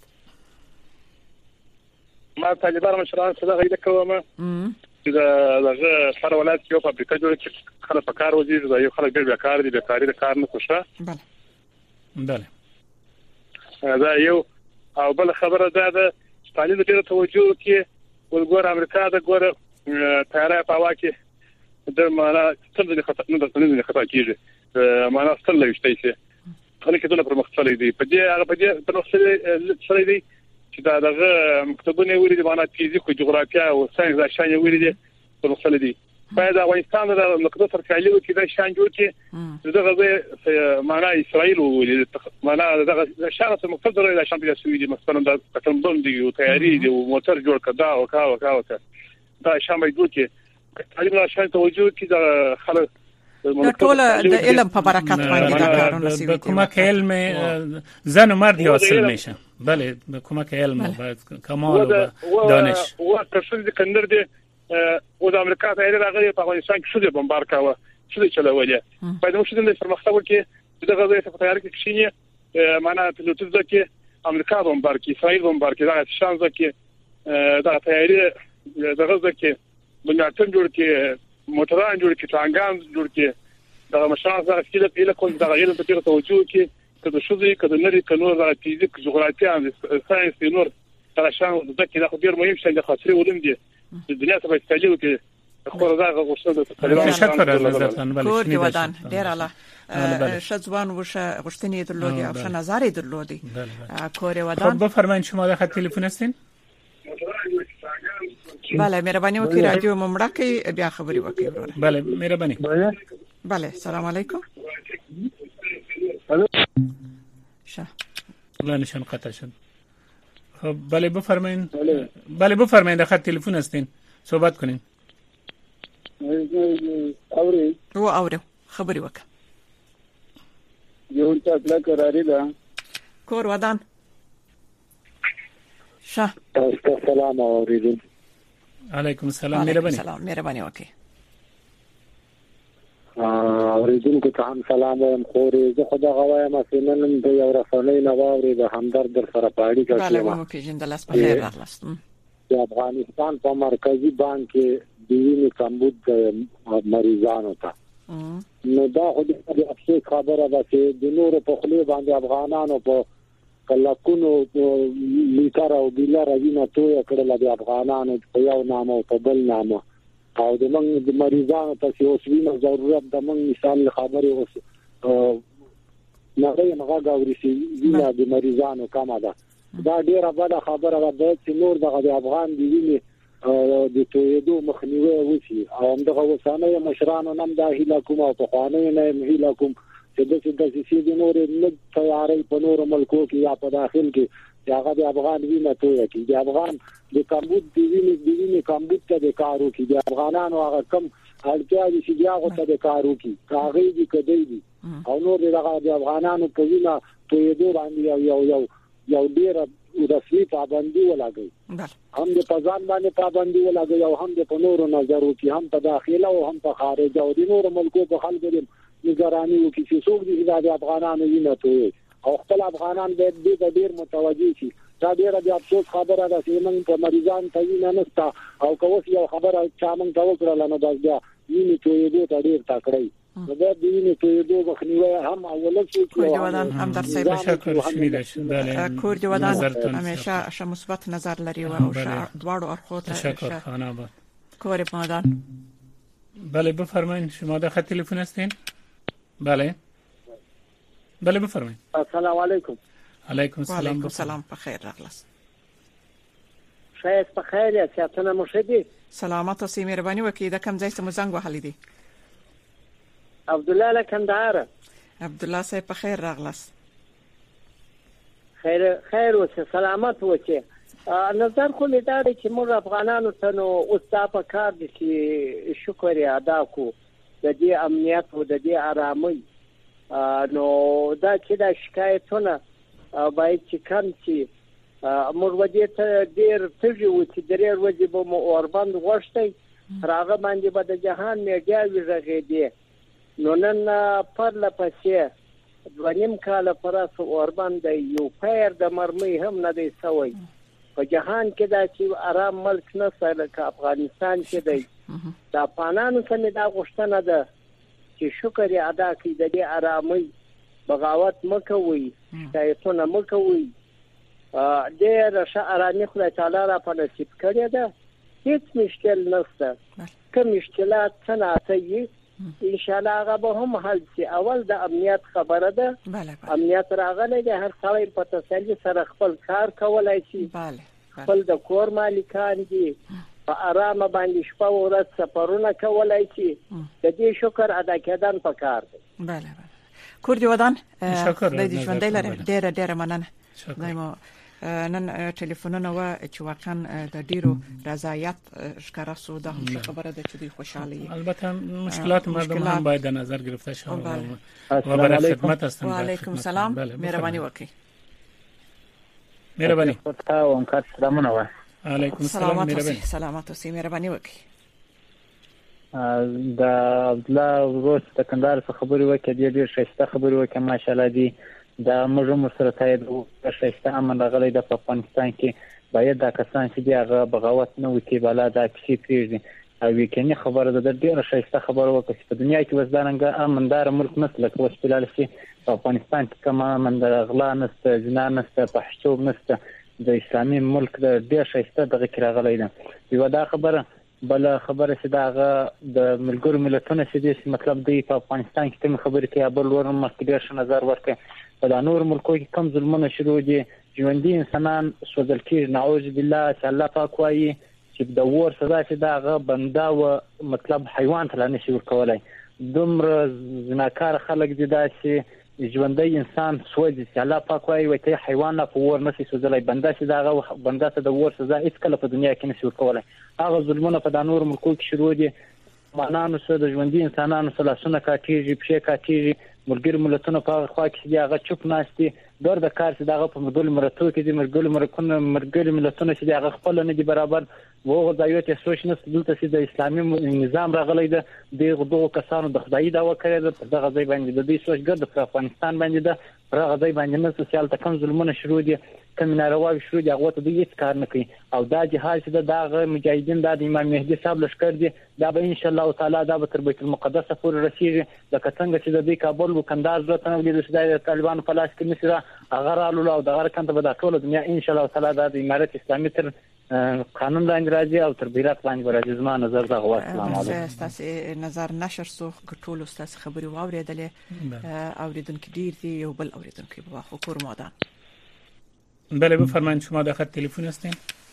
Speaker 12: ما طالبان مشران څخه غیده کومه چې دغه هر ولایت یو فابریکه جوړه کړي خلک په کار وځي دا یو خلک ډېر بیکار دي بیکاری د کار نه کوشه
Speaker 1: بله
Speaker 4: بله
Speaker 12: دا یو او بل خبره ده د طالب ډېر توجه کې ولګور امریکا د ګور تیارای په واکه د معنا څه د خطر نه د څه خطر کیږي معنا څه لويشتي شي خلک دونه پر مختلف دي په دې هغه په دې په څه دي چې دا دغه مکتبونه ویلي دي معنا فزیک او جغرافیا او ساينس دا شان ویلي دي په مختلف دي په دا افغانستان د مقدس ترکالی کې دا شان جوړ کې دغه معنا اسرائیل ویلي معنا دغه شان څه مختلف دا شان بیا سوي دي مثلا دا کتنبند دي او تیاری دي او موټر جوړ کړه او کا او کا دا شان به جوړ کې تعلیم لا شان توجه کې دا خلک
Speaker 1: د ټول د علم په برکت باندې دا کارونه سوي دي
Speaker 4: کومه علم زن و مرد حاصل میشه بله کومه علم باید کمال و دانش
Speaker 12: و تفصیل د کندر دي او د امریکا ته راغلي په افغانستان کې شوه بمبار کاوه شوه چلولې په دې مشهد د پرمختګ کې د غزې په تیار کې کښینه معنا پیلوټ ځکه امریکا بمبار کې اسرائیل بمبار کې دا شان ځکه دا تیاری د غزې کې بنیادن جوړ کې موټران جوړ کې ټانګان جوړ کې دا مشان سره کله په کوم دا غیر په تیر توجه کې کله شوزي کله نری کله د فزیک جغرافیا ساينس نور دا شان ځکه دا خو ډیر مهم شي د خاطري علوم دي د دنیا څخه استعجال کې خو دا غوښتل د
Speaker 4: تشکر حضرتان
Speaker 1: بل شنو ودان ډیر الله شذوان وشه غشتنی درلودی او ش نظر درلودی کور ودان
Speaker 4: بفرمایید شما د خط تلفن هستین
Speaker 1: بله مهرباني وکړئ رادیو ممړه کې بیا خبري وکړئ وروره
Speaker 4: بله مهرباني
Speaker 1: بله سلام علیکم شه
Speaker 4: الله نشان قطع شد خب بله بفرمایید بله بفرمایید خط تلفن هستین صحبت کنین
Speaker 13: اوري
Speaker 1: او اورو خبري وکړه
Speaker 13: یو څه قراری ده
Speaker 1: کور ودان شه
Speaker 13: السلام علیکم
Speaker 4: علیکم السلام مهرباني
Speaker 1: سلام مهرباني وکړئ
Speaker 13: اوریدونکو ته هم سلام وایم خوري زه خدا غوایم چې نن د یو رسنۍ نه واوري د همدرد در سره پاړی کوي
Speaker 1: بله مو پیژندل اس په خیر راغلاست
Speaker 13: د افغانستان په مرکزی بانک کې د وینې کمبود مریضانو ته نو دا خو د افسوس خبره ده چې د نور په خلی باندې افغانانو په کلکونو لیټر او بیلر وینې توې کړل د افغانانو په یو نامه او په بل نامه او د موږ د مریضانو ته چې اوس وینې ضرورت د موږ مثال خبرې اوس نه غواړم هغه ورسي وینې د مریضانو کمه ده دا ډیره بده خبره ده چې نور د افغان دی وینې د تویدو مخنیوي وشي او دغه وسانه مشرانو نن د هیله کوم او په خوانه نه هیله کوم چې د څه د سې د نور نه تیاری په نور ملکو کې یا په داخل کې هغه د افغان وینې توې کې د افغان د کمبود دی وینې دی وینې کمبود ته د کارو کې د افغانانو هغه کم اړتیا دي چې هغه ته د کارو کې کاغې دي کدی دي او نور دغه د افغانانو په وینې تویدو باندې یو یو یو ډیر رسمي پابندي ولګي هم د پزان باندې پابندي ولګي او هم د پنورو نظرو کې هم په داخله او هم په خارج او د نور ملکو په خلکو د نگرانی او کې څوک دي د افغانانو وینې توي او خپل افغانان به د ډیر متوجي شي دا ډیره د افسوس خبره ده چې موږ په مریضان ته وینې نستا او کوم یو خبره چا موږ ته وکړل نو بس بیا وینې توي د ډیر تکړه نو دا د وینې توي د مخنیوي هم اول څه
Speaker 1: کوي ودان هم در سي
Speaker 4: تشکر شمیرش بله
Speaker 1: کور دی ودان همیشه ش مثبت نظر لري او دواړو اړخو ته
Speaker 4: تشکر خانه آباد
Speaker 1: کور ودان
Speaker 4: بله بفرمایید شما در خط تلفن هستین بله بله بفرمایید
Speaker 13: السلام علیکم
Speaker 4: علیکم السلام
Speaker 1: علیکم السلام په خیر راغلاست
Speaker 13: شایس په خیر یا ساتنه مو شدي
Speaker 1: سلامات او مهرباني وکړئ د کوم ځای څخه زنګ وهلی دي
Speaker 13: عبد الله لکندهار
Speaker 1: عبد الله صاحب په خیر راغلاست
Speaker 13: خیر خیر او سلامت وکړئ نظر خو لیدا چې موږ افغانانو ته نو اوس تا په کار دي چې شکر ادا کو د دې امنیت او د دې آرامۍ نو دا چې دا شکایتونه باید چې کم شي موږ ودې ته ډېر تږي و چې درې ورځې به مو اوربند غوښتي
Speaker 14: راغه باندې به د جهان میډیا ویږي دي نو نن پر لپسې ونیم کال پرس اوربان د یو پیر د مرمۍ هم نه دی سوی په جهان کې دا چې آرام ملک نه سره ک افغانستان کې دی دا پانانو سمې دا غوښتنه ده چې شکر یې ادا کړي د دې آرامۍ بغاوت مکوي شایتونه مکوي ډېر ښه آرامي خدای تعالی را په نصیب کړی ده هیڅ مشکل نشته کوم مشکلات څنګه اتي ان شاء الله هغه به هم حل شي اول د امنیت خبره ده امنیت راغلی دی هر څوی په تسلي سره خپل کار کولای شي خپل د کور مالکان دي په آرام باندې شپه او ورځ سفرونه کولای شي د دې شکر ادا کېدل پکار دی
Speaker 1: بله بله کور دی ودان د دې ژوندۍ لري ډېر ډېر مننه دایمو نن ټلیفونونه و چې واقعا د ډیرو رضایت ښکارا سو د خبره ده چې خوشحالي
Speaker 4: البته مشکلات مردم هم باید در نظر گرفته شود و برای خدمت هستند.
Speaker 1: و علیکم سلام مهربانی وکړئ.
Speaker 4: مهربانی
Speaker 15: او امکان سلامونه و
Speaker 4: علیکم السلام مهربانی
Speaker 1: سلامات اوسئ مهربانی وکړئ.
Speaker 15: د عبد الله روز د کندهار څخه خبري وکړې ډېر ښه خبري وکړې ماشاءالله دي دا موږ هم سره تایید ښه امن راغلی د افغانستان کې باید دا کسان چې هغه بغاوت نه وکړي بلا دا کسی پیږي او وکړي خبره ده ډېر ښه خبره وکړي په دنیا کې وزدارنګ امندار ملک نسل کې وسپلال شي په افغانستان کې کوم امندار غلا نسته جنا نسته پښتو نسته د اسلامي ملک د ډېر ښه دغه کې راغلی ده یو دا خبره بل خبره چې داغه د ملګرو ملتونو چې مطلب دی په افغانستان کې تم خبرې کې ابل ورن مخکې نظر ورکړي په نور ملکو کې کم ظلمونه شروع دي ژوندۍ انسانان سوځل کېږي نعوذ بالله چې الله پاک وایي چې د ور سزا چې داغه بنده او مطلب حیوان ته نه شي ورکولای دومره زناکار خلک دي دا چې ژوندۍ انسان سوځي چې الله پاک وایي وایي حیوان په ور نه شي سوځلای بنده چې داغه بنده ته د ور سزا هیڅ کله په دنیا کې نه شي ورکولای هغه ظلمونه په نور ملکو کې شروع دي مانانو سره د ژوندۍ انسانانو سره لاسونه کاټیږي پښې کاټیږي ملګری ملتونه په خوا کې دی هغه چوپ ناشتي دور د کار چې دغه په مدل مرتو کې دي مرګل مرکونه مرګل ملتونه چې هغه خپل نه دي برابر وو ځایو ته سوچ نه دلته چې د اسلامي نظام راغلی دی دغه دوه کسانو د خدای دا وکړي د دغه ځای باندې د دې سوچ ګرد په افغانستان باندې د هغه ځای باندې نه سوسیال تکم ظلمونه شروع دي کوم ناروا شروع دي هغه ته د هیڅ کار نه کوي او دا جهاد چې دغه مجاهدین د امام مهدي صاحب لشکر دي دا به ان شاء الله تعالی دا به تر بیت المقدس پورې رسیږي د کڅنګ چې د کابل او کندهار ځته نو د طالبان په لاس کې نشي هغه رالو او دغه کنده به د ټول دنیا ان شاء الله تعالی د امارت اسلامي تر قانون لاندې راځي او تر بیرات باندې راځي زما نظر دا غواړم السلام علیکم
Speaker 1: تاسو نظر نشر سو ټول تاسو خبري واوریدلې اوریدونکو ډیر دي یو بل اوریدونکو په واخو کور ماده
Speaker 4: بله بفرمایید شما در خط تلفن هستین.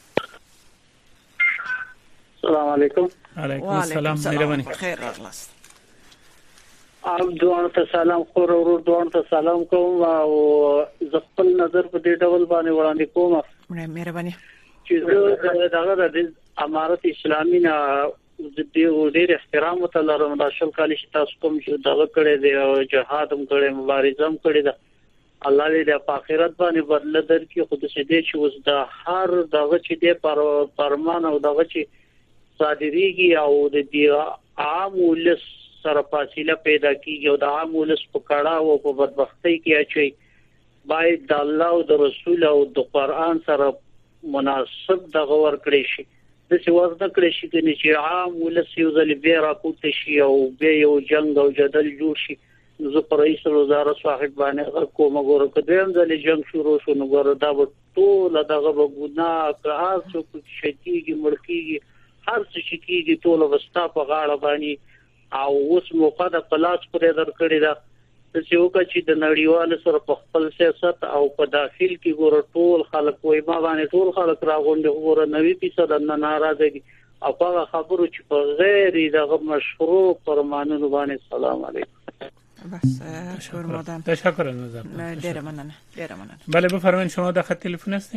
Speaker 6: السلام علیکم.
Speaker 4: علیکم السلام مهربانی.
Speaker 1: خیر راغلاست.
Speaker 6: ام دوه ته سلام خور ورور دوه ته سلام کوم او زه خپل نظر په دې ډول باندې وړاندې کوم.
Speaker 1: مهرباني.
Speaker 6: چې دغه د امارت اسلامي نه د دې ډېر احترام وتلرم د شل کال چې تاسو کوم دغه کړی دی جهاد هم کړی مبارزه هم کړی ده الله دې په آخرت باندې بدله درکړي خو د دې چې اوس د هر دغه چې د پر فرمان او دغه چې صادریږي او د دې عام ولس سره فاصله پیدا کیږي او د عام ولس په کړه او په بدبختی کې اچي باید د الله او د رسول او د قران سره مناسب دغه ور کړی شي د څه ورته کړی شي چې عام ولس یو ځل بیا راپورته شي او بیا یو جنگ او جدل جوړ شي زه پر رئیس الوزراء صاحب باندې کومه ګورو کدیم ځلې جنگ شروع شو نو ګورو دا ټول دغه ګناه کار څه شتيږي ملکيږي هر څه چې کیږي ټول وستا په غاړه باندې او اوس موقع د پلاس پرې درکړی دا چې وکړي چې د نړیوال سره په خپل سیاست او په داخل کې ګورو ټول خلک وای ما باندې ټول خلک راغونډي ګورو نوي فیصد نه ناراضه دي او په خبرو چې په غیر دغه مشروع فرمانونو باندې سلام علیکم
Speaker 1: بس شکر مادام
Speaker 4: تشکر نظر
Speaker 1: ډیر مننه ډیر مننه
Speaker 4: بله بفرمایید شما در خط تلفن هستین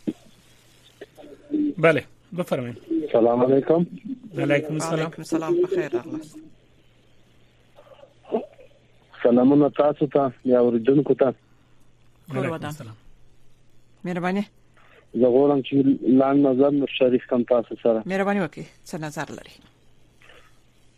Speaker 4: بله بفرمایید
Speaker 16: سلام علیکم
Speaker 4: علیکم السلام
Speaker 1: علیکم السلام بخیر راغلاست
Speaker 16: سلامونه تاسو ته یا اوریدونکو ته
Speaker 1: علیکم السلام مهرباني
Speaker 16: زه غواړم چې لاندې نظر مشارک کوم تاسو سره
Speaker 1: مهرباني وکړئ څه نظر لري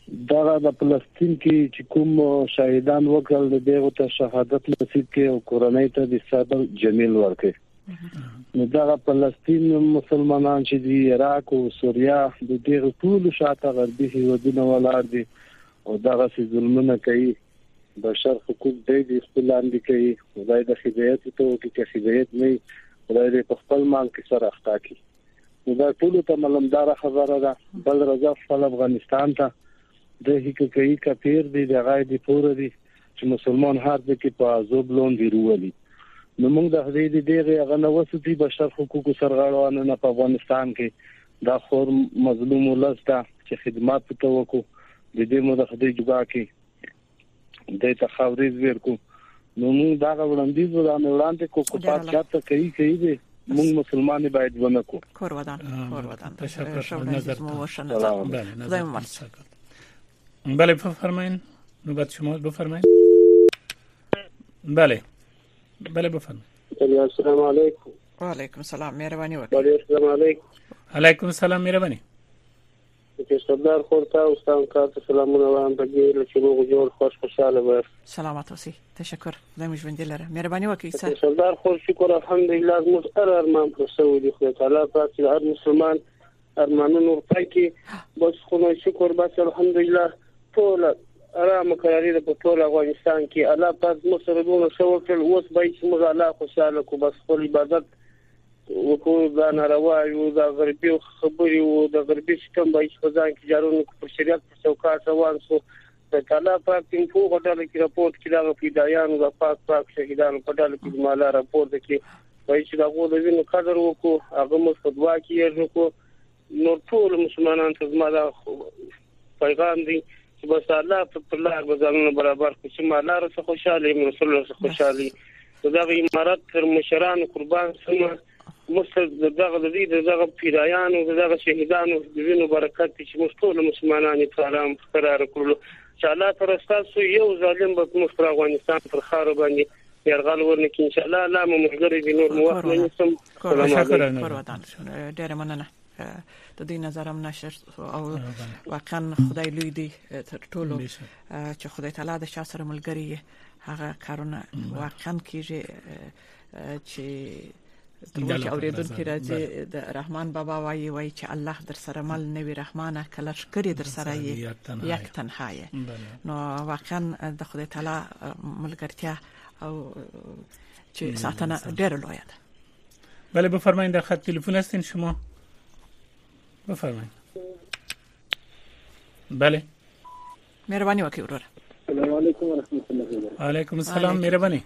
Speaker 16: دا د فلسطین کې چې کوم شهیدان وکړل دغه ته شهادت نصیب کې او کورنۍ ته د صبر جمیل ورکړي نو دا فلسطین مسلمانان چې دی عراق او سوریا د دغه ټول شاته غربي هیوادونو ولاړ دي او دا چې ظلمونه کوي بشر حقوق دی خپل لاندې کوي خدای د هدایت ته او کې هدایت نه خدای دې په خپل مال کې سره اختا کړي نو دا ټول ته ملمدار خبره ده بل رضا فل افغانستان ته د حقیقي کفیر دی د غای دی پور دی چې مسلمان هر د کې په عذاب لون دی روالي نو موږ د دې دغه غنوستی بشر حقوق سرغړونه نه په افغانستان کې دا خور مظلوم ولسته چې خدمات ته وکړو د دې مو د خدای جوړا کې د تخاورز ورکو نو موږ دا وړاندیز وړاندې کو کو پات چاته کوي کوي دی موږ مسلمان باید ونه کو
Speaker 1: کور ودان کور ودان
Speaker 4: تشکر نظر
Speaker 1: مو وشنه خدای مو
Speaker 4: بله بفرمایید نوبت شما بفرمایید بله بله بفرمایید
Speaker 6: السلام علیکم
Speaker 1: و علیکم السلام مهربانی وکړئ
Speaker 6: السلام علیکم
Speaker 4: علیکم السلام مهربانی
Speaker 6: چې صدر خورتا او ستاسو کارت سلامونه وایم په دې چې موږ جوړ خوش خوشاله و
Speaker 1: سلامات اوسئ تشکر خدای مو ژوند لره مهربانی وکړئ
Speaker 6: صدر خور شکر الحمدلله موږ هر ارمان پر سوي دي خدای تعالی پاک هر مسلمان ارمانونو پاکي بس خو شکر بس الحمدلله ټول آرام قراري د ټول افغانستان کې الله پاک مو سره دونه شوکل اوس به چې موږ الله خوشاله کو بس خپل عبادت وکړو دا ناروا یو دا غربي خبري او د غربي سیستم به چې ځان کې جارونه په شریعت په چوکاټ روان سو د الله پاک ټیم په غوډل کې راپورټ کړه د پیدایانو د پاک پاک شهیدانو په ډول کې مالا راپورټ کړي وایي چې دا غو د وینو قدر وکړو هغه مو په دعا کې ورکو نور ټول مسلمانانو ته زموږ پیغام دی بس الله په لار غزانو برابر کو چې مالا رسول خوشاله رسول الله خوشاله دا امارات تر مشران قربان سم مستر دغه د دې دغه پیرایانو دغه شهیدانو د وینو برکت چې موږ ټول مسلمانانو ته آرام قرار کړو چې الله تر تاسو یو ظالم به موږ پر افغانستان پر خار باندې يرغل ورنکې ان شاء الله لا ممغري د نور موخ نه نسم
Speaker 1: شکر ډېر مننه د دې نظرم نشر او واقعا خدای لوی دی تر ټولو چې خدای تعالی د شاه سره ملګری هغه کارونه واقعا کیږي چې د اوریدونکو راځي د رحمان بابا وایي وایي چې الله در سره مل نوی رحمانه کله شکر در سره یک تنهایی نو واقعا د خدای تعالی ملګرتیا او چې ساتنه ډېر لوی ده.
Speaker 4: بله بفرمایید در خط تلفن هستین شما بفرمایید. بله
Speaker 1: مهربانی وکړئ ورور.
Speaker 6: السلام علیکم ورحمت الله وبرکاته.
Speaker 4: علیکم السلام مهربانی.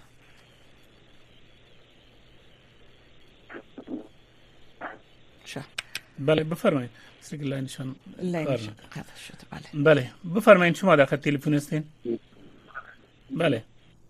Speaker 1: شه
Speaker 4: بله بفرمایید. سیگل لاینشان
Speaker 1: لاینشان قطع شد. بله
Speaker 4: بله بفرمایید شما در خط تلفن هستین. بله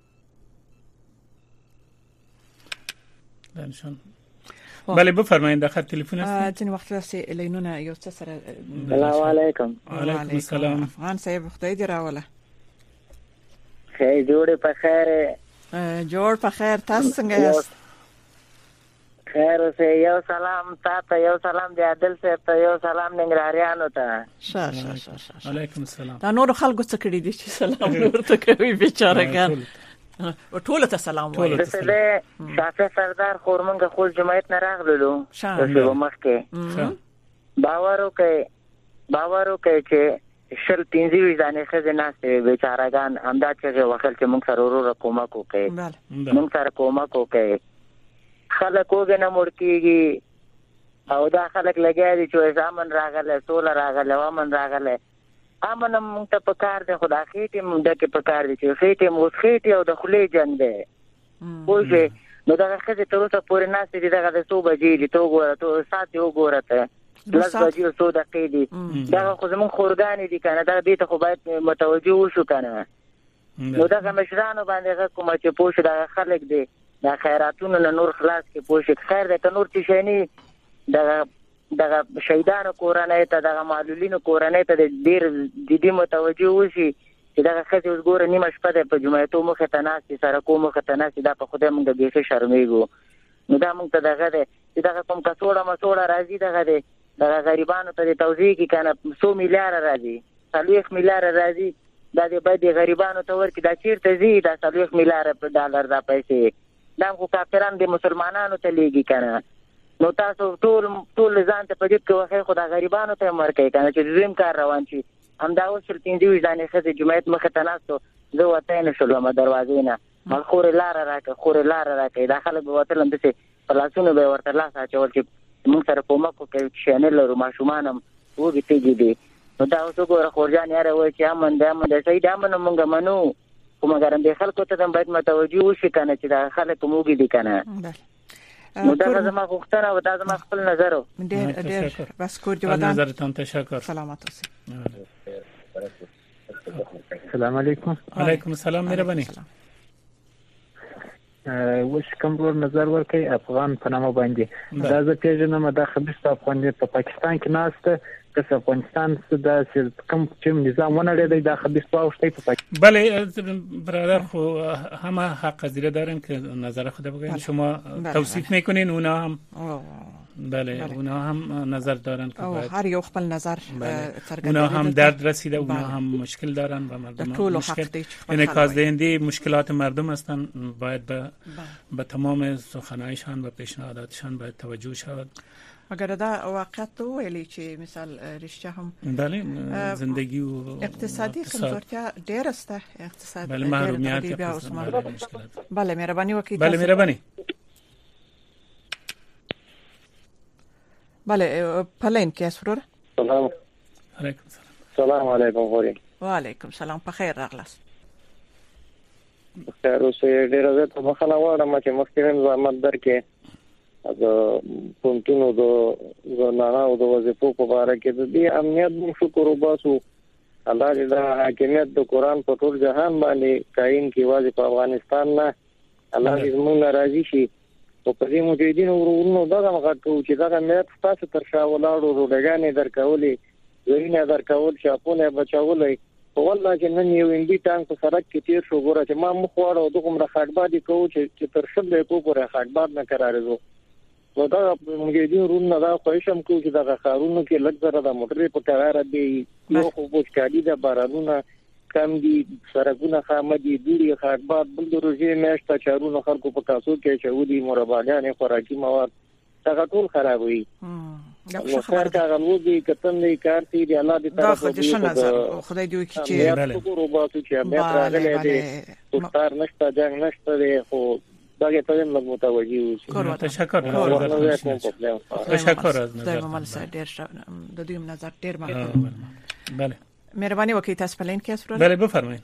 Speaker 4: لاینشان بله بفرمایید در خط تلفن هستین.
Speaker 1: ځین وخت راځي لینونه یو څه سره.
Speaker 17: السلام علیکم.
Speaker 4: علیکم السلام.
Speaker 1: افغان صاحب خدای دې راوله.
Speaker 17: خیر جوړ په خیر.
Speaker 1: جوړ په خیر تاسو څنګه یاست؟
Speaker 17: خیر اوسه. یو سلام تاسو یو سلام دی عادل صاحب ته یو سلام ننګرهاریانو ته.
Speaker 1: شه شه شه شه.
Speaker 4: علیکم السلام.
Speaker 1: دا نور خلکو څه کړی دي چې سلام نور ته کوي بیچارهګان. ټول ته سلام وایي.
Speaker 17: دسله شافع سردار خورمنګ خو جمعیت نه راغلو. شو مخکې. باور وکي باور وکي چې شل پنځه وی ځانې خزینه سه بیچارهګان همدا چې وکړ چې موږ سره ورو کومک وکړي. موږ سره کومک وکړي. خلک وګنه مورکیږي او دا خلک لګیا دي چې ځامن راغله ټول راغله ومن راغله امن موږ ته پکار دي خدا خېټه موږ ته پکار دي چې خېټه موږ خېټه او د خلې جنگ دی وایي نو دا خېټه تر اوسه پورې نه سړي دغه د څو بجې دي تو ګوره تو سات یو ګوره ته لږ بجې او څو دقیقې دي دا خو زمون خورګانې دي کنه دا دې ته خو باید متوجه وشو کنه نو دا مشرانو باندې کوم چې پوښ دا خلک دي دا خیراتونو له نور خلاص کې پوښښ خیر ده ک نور چې شنی دا دا شهیدانو کورنۍ ته دا معلولینو کورنۍ ته ډیر د دې متوجه وشي چې دا خځې اوس ګوره نیمه شپه ده په جمعیتو مخ ته ناشې سره کوم مخ ته ناشې دا په خوده موږ به څه شرمېږو نو دا موږ ته دغه ده چې دا کوم کڅوړه مسوړه راځي دغه ده دا غریبانو ته توزیع کی کنه څو میلیارډ راځي څلوېښت میلیارډ راځي دا د باید غریبانو ته ورکړي. دا چیرته ځي دا څلوېښت میلیارډ ډالر دا پیسې؟ دا خو کافران د مسلمانانو ته لیږي کنه. نو تاسو ټول ټول ځان ته په جیب کې وخی خو دا غریبانو ته ورکړي کنه چې دویم کار روان شي. همدا اوس شل پنځه ویشت دانې ښځې جمعیت مخې ته ناستو، زه وتی نه شولم دروازې نه، ما خورې لاره راکړه خورې لاره راکړئ. دا خلک به وتل همداسې په لاسونو به یې ورته لاس اچول چې موږ سره کومک وکړي چې شی نه لرو، ماشومان هم وږي تږي دي. نو دا اوس وګوره خورجان یاره وایي چې امن دی امن دی. صحیح د امن موږ منو خو مګر همدې خلکو ته هم باید متوجه وشي که نه چې دا خلک هم وږي دي که نه. نو دا زما غوښتنه او دا زما خپل نظر و.
Speaker 1: ډېر ډېر بس کور جوادان
Speaker 4: نظرتان تشکر.
Speaker 1: سلامت اوسئ.
Speaker 15: السلام علیکم.
Speaker 4: علیکم السلام. مهرباني.
Speaker 15: وش کوم ور نظر ورکړي افغان په نامه باندې دا زه پیژنم دا خبيث افغان په پاکستان کې ناشته که افغانستان د کوم چې نظام ونړېدی دا خبيث واوښتي په پاکستان.
Speaker 4: بله برادر خو همه حق پذیره دارن که نظر خود بگوین. شما توصیف میکنین اونا هم بله اونا هم نظر دارن که
Speaker 1: باید هر یو خپل نظر څرګندوي.
Speaker 4: اونا هم درد رسیده، اونا هم مشکل دارن و مردم مشکل انعکاس دهنده مشکلات مردم هستن. باید به به تمام سخنانشان و پیشنهاداتشان باید توجه شود.
Speaker 1: اگر دا واقعیت تو ویلی چې مثال رشته هم
Speaker 4: بله زندگی و
Speaker 1: اقتصادی کمزورتیا ډېر است. اقتصاد
Speaker 4: بله محرومیت مشکلات.
Speaker 1: بله مهرباني وکړئ.
Speaker 4: بله مهرباني.
Speaker 1: بله پلین کې اسرور.
Speaker 18: سلام
Speaker 4: علیکم السلام.
Speaker 18: سلام علیکم خوري.
Speaker 1: وعلیکم السلام. په خیر راغلاست.
Speaker 18: خیر اوسې ډېر زه ته مخه واړم چې مخکې زحمت درکې د پونتونو د زنانه او د وظیفو په اړه کې د دې امنیت مو شکر وباسو. الله دې د حاکمیت د قران په ټول جهان باندې قائم کړي واځي په افغانستان نه. الله دې موږ راضي شي او په دې مجاهدینو ورونو دغه مغټو چې دغه امنیت تاسو تر شا ولاړو روډګانې درکولې زرینه درکول شاپونه بچولې په والله چې نن یو انډي ټانک په سړک کې تیر شو. ګوره چې ما مخ واړو دغه مرخاټبادي کوو چې تر شل کو پورې خاټباد نه قرارېږو. نو دا مجاهدین ورونه دا خوښم کو چې دا خارونو کې لږ زره د موټرې په قرار دی یو خو بوچکالي د بارانونه کم دي سرګونه خامدي دوی خاطبات بل د روزي میاشته چارونو خلکو په تاسو کې چودي مرباګانې خوراکي مواد دا ټول خرابوي. نو خیر کا غلو دي کتن دی کارتي دی الله دې
Speaker 1: طرف دې خدای دې وکړي چې
Speaker 18: بله روباتو چې بیا راغلي دي پښتار نشته جنگ نشته دی خو داګه ته موږ متوجي اوسو.
Speaker 4: تشکر.
Speaker 1: تشکر از نظر مال سره ډیر د دوی نظر ډیر مهم.
Speaker 4: بله
Speaker 1: مهرباني وکړئ تاسو پلین کې اسره.
Speaker 4: بله بفرمایئ.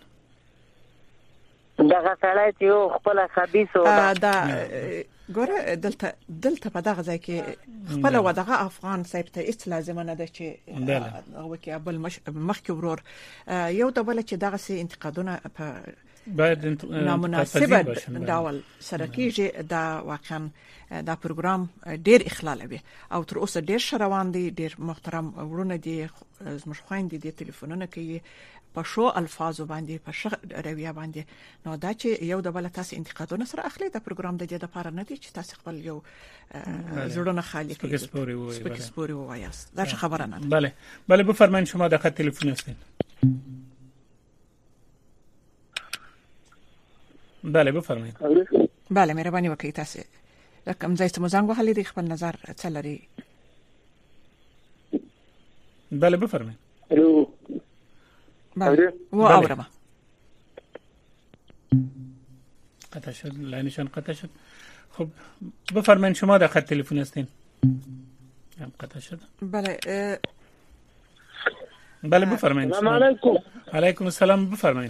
Speaker 17: دا غسړای چې یو خپل خبيث و
Speaker 1: دا ګوره دلته دلته په دغه ځای کې خپل ودغه افغان صاحب ته هیڅ لازمه نه ده چې هغه کې بل مخکې ورور یو د بل چې دغه سي انتقادونه په
Speaker 4: باید
Speaker 1: نامناسب ډول سره کېږي. دا واقعا دا پروګرام ډیر اخلالوي او تر اوسه ډیر شروان دي. ډیر محترم ورونه دي زموږ خويندې دي ټلیفونونه کوي په شو الفاظو باندې په شغ رویه باندې. نو دا چې یو د بل تاسو انتقادونه سره اخلي دا پروګرام د دې لپاره نه دی چې تاسو خپل یو زړونه خالی کړئ سپکسپوري وایاست. دا څه خبره نه.
Speaker 4: بله بله بفرمایئ شما د خط تلیفون هستین. بله بفرمایئ.
Speaker 1: بله مهرباني وکړئ تاسو کوم ځای ته مو زنګ وهلی دی خپل نظر څه لري.
Speaker 4: بله بفرمایئ.
Speaker 18: الو
Speaker 1: بله و اورما
Speaker 4: قطع شد لاینشان قطع شد. خب بفرمایئ شما در خط تلفن هستین. هم قطع شد.
Speaker 1: بله
Speaker 4: بله بفرمایئ.
Speaker 9: سلام علیکم.
Speaker 4: علیکم السلام بفرمایئ.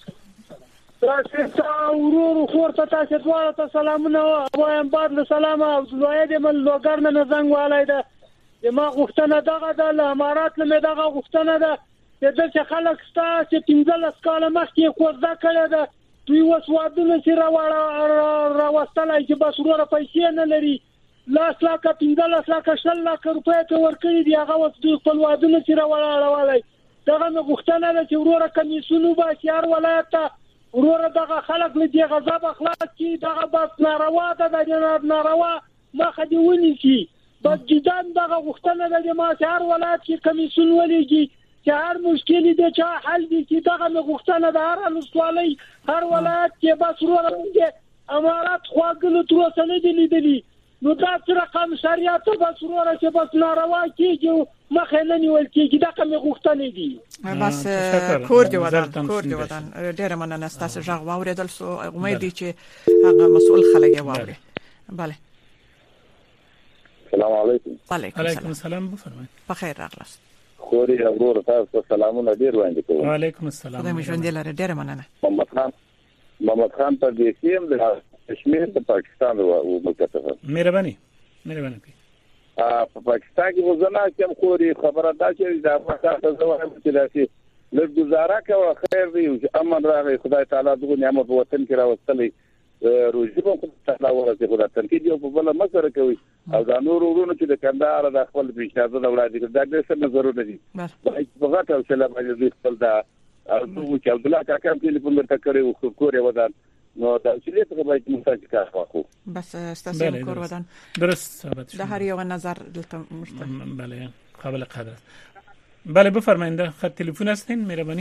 Speaker 9: تاسو ورور خور ته تاسو دواړه ته سلامونه وایم. بعد له سلام او دعای دې مل لوګر نه زنګ والای ده. ما غوښتنه دغه د امارات له دغه غوښتنه ده چې د خلک ستا چې پنځلس کاله مخکې کوزه کړې ده دوی اوس وادونه چې راوړه راوستلای چې بس وروره پیسې نه لري لاس لاکه پنځلس لاکه شل لاکه روپۍ ته ورکړي دي هغه اوس دوی خپل وادونه چې راوړلای. دغه غوښتنه ده چې وروره کمیسیونو باسي هر ولایت ته وروره دغه خلک له دې غضب اخلاص کی دغه بس ناروا ده د ناروا مخه دی ونی کی بس جدان دغه غوښتنه ده چې ما هر ولایت کې کمیسیون ولېږي چې هر مشکل دې چې حل دي چې دغه مغختنه د هر ولسوالۍ هر ولایت کې بس ورته امارات خواګلو تر اوسه نه دي لیدلي نو دا چې رقم شریعت بس ورته چې بس ناروا کیږي مخه نه نیول کیږي دا کوم غوښتنې دي
Speaker 1: بس کور دی ودان کور دی ودان ډېر مننه تاسو ژغ واوریدل سو امید دي چې هغه مسؤل خلک واوري bale
Speaker 19: السلام علیکم
Speaker 4: وعلیکم السلام بفرمایئ
Speaker 1: په خیر راغلاست
Speaker 19: خوري ورور تاسو سلامونه ډیر وړاندې کوم
Speaker 4: وعلیکم السلام
Speaker 1: خدای مو ژوند لري ډیر مننه
Speaker 19: محمد خان محمد خان پر دې سیم د کشمیر د پاکستان او ملکته
Speaker 4: مهرباني مهرباني
Speaker 19: ا په پاکستان کې وزنه کوم خوري خبره دا چې د افغانستان زوال چې داسي لږ گزاره کوي خیر دی امن راغی خدای تعالی دغه نعمت وطن کې راوستلی روزي په تعالی ورته خدای تنقید یو په بل مسره کوي او دا نور ورونو چې د کندهار د خپل بشاده د ولادت د دغه څه ضرورت دي په غاټه او سلام باندې خپل دا او چې عبد الله کاکا په ټلیفون ورته کړی او کور یې ودان نو دا چې له څه باید موږ څه کار وکړو
Speaker 1: بس تاسو کور ودان
Speaker 4: درست ثابت
Speaker 1: د هر یو نظر دلته مشترک
Speaker 4: بله قابل قدر بله بفرمایید خط تلفن هستین مهربانی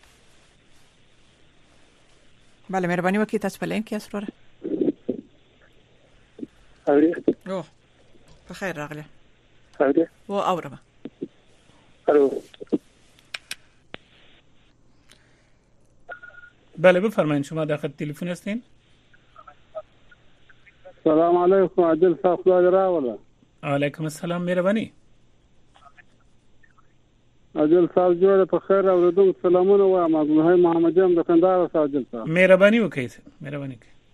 Speaker 1: بله مهربانی وکړئ تاسو په لین کې اسره
Speaker 9: اوري
Speaker 1: او په خیر راغله
Speaker 9: اوري
Speaker 1: و اورم
Speaker 9: الو
Speaker 4: بله بفرمایید شما در خط تلفن هستین
Speaker 16: سلام علیکم عادل صاحب خدای راوله
Speaker 4: علیکم السلام مهربانی
Speaker 16: عادل صاحب جوړ په خیر اوریدم سلامونه وایم مغلوه محمد جان د کندهار صاحب عادل صاحب
Speaker 4: مهرباني وکړئ مهرباني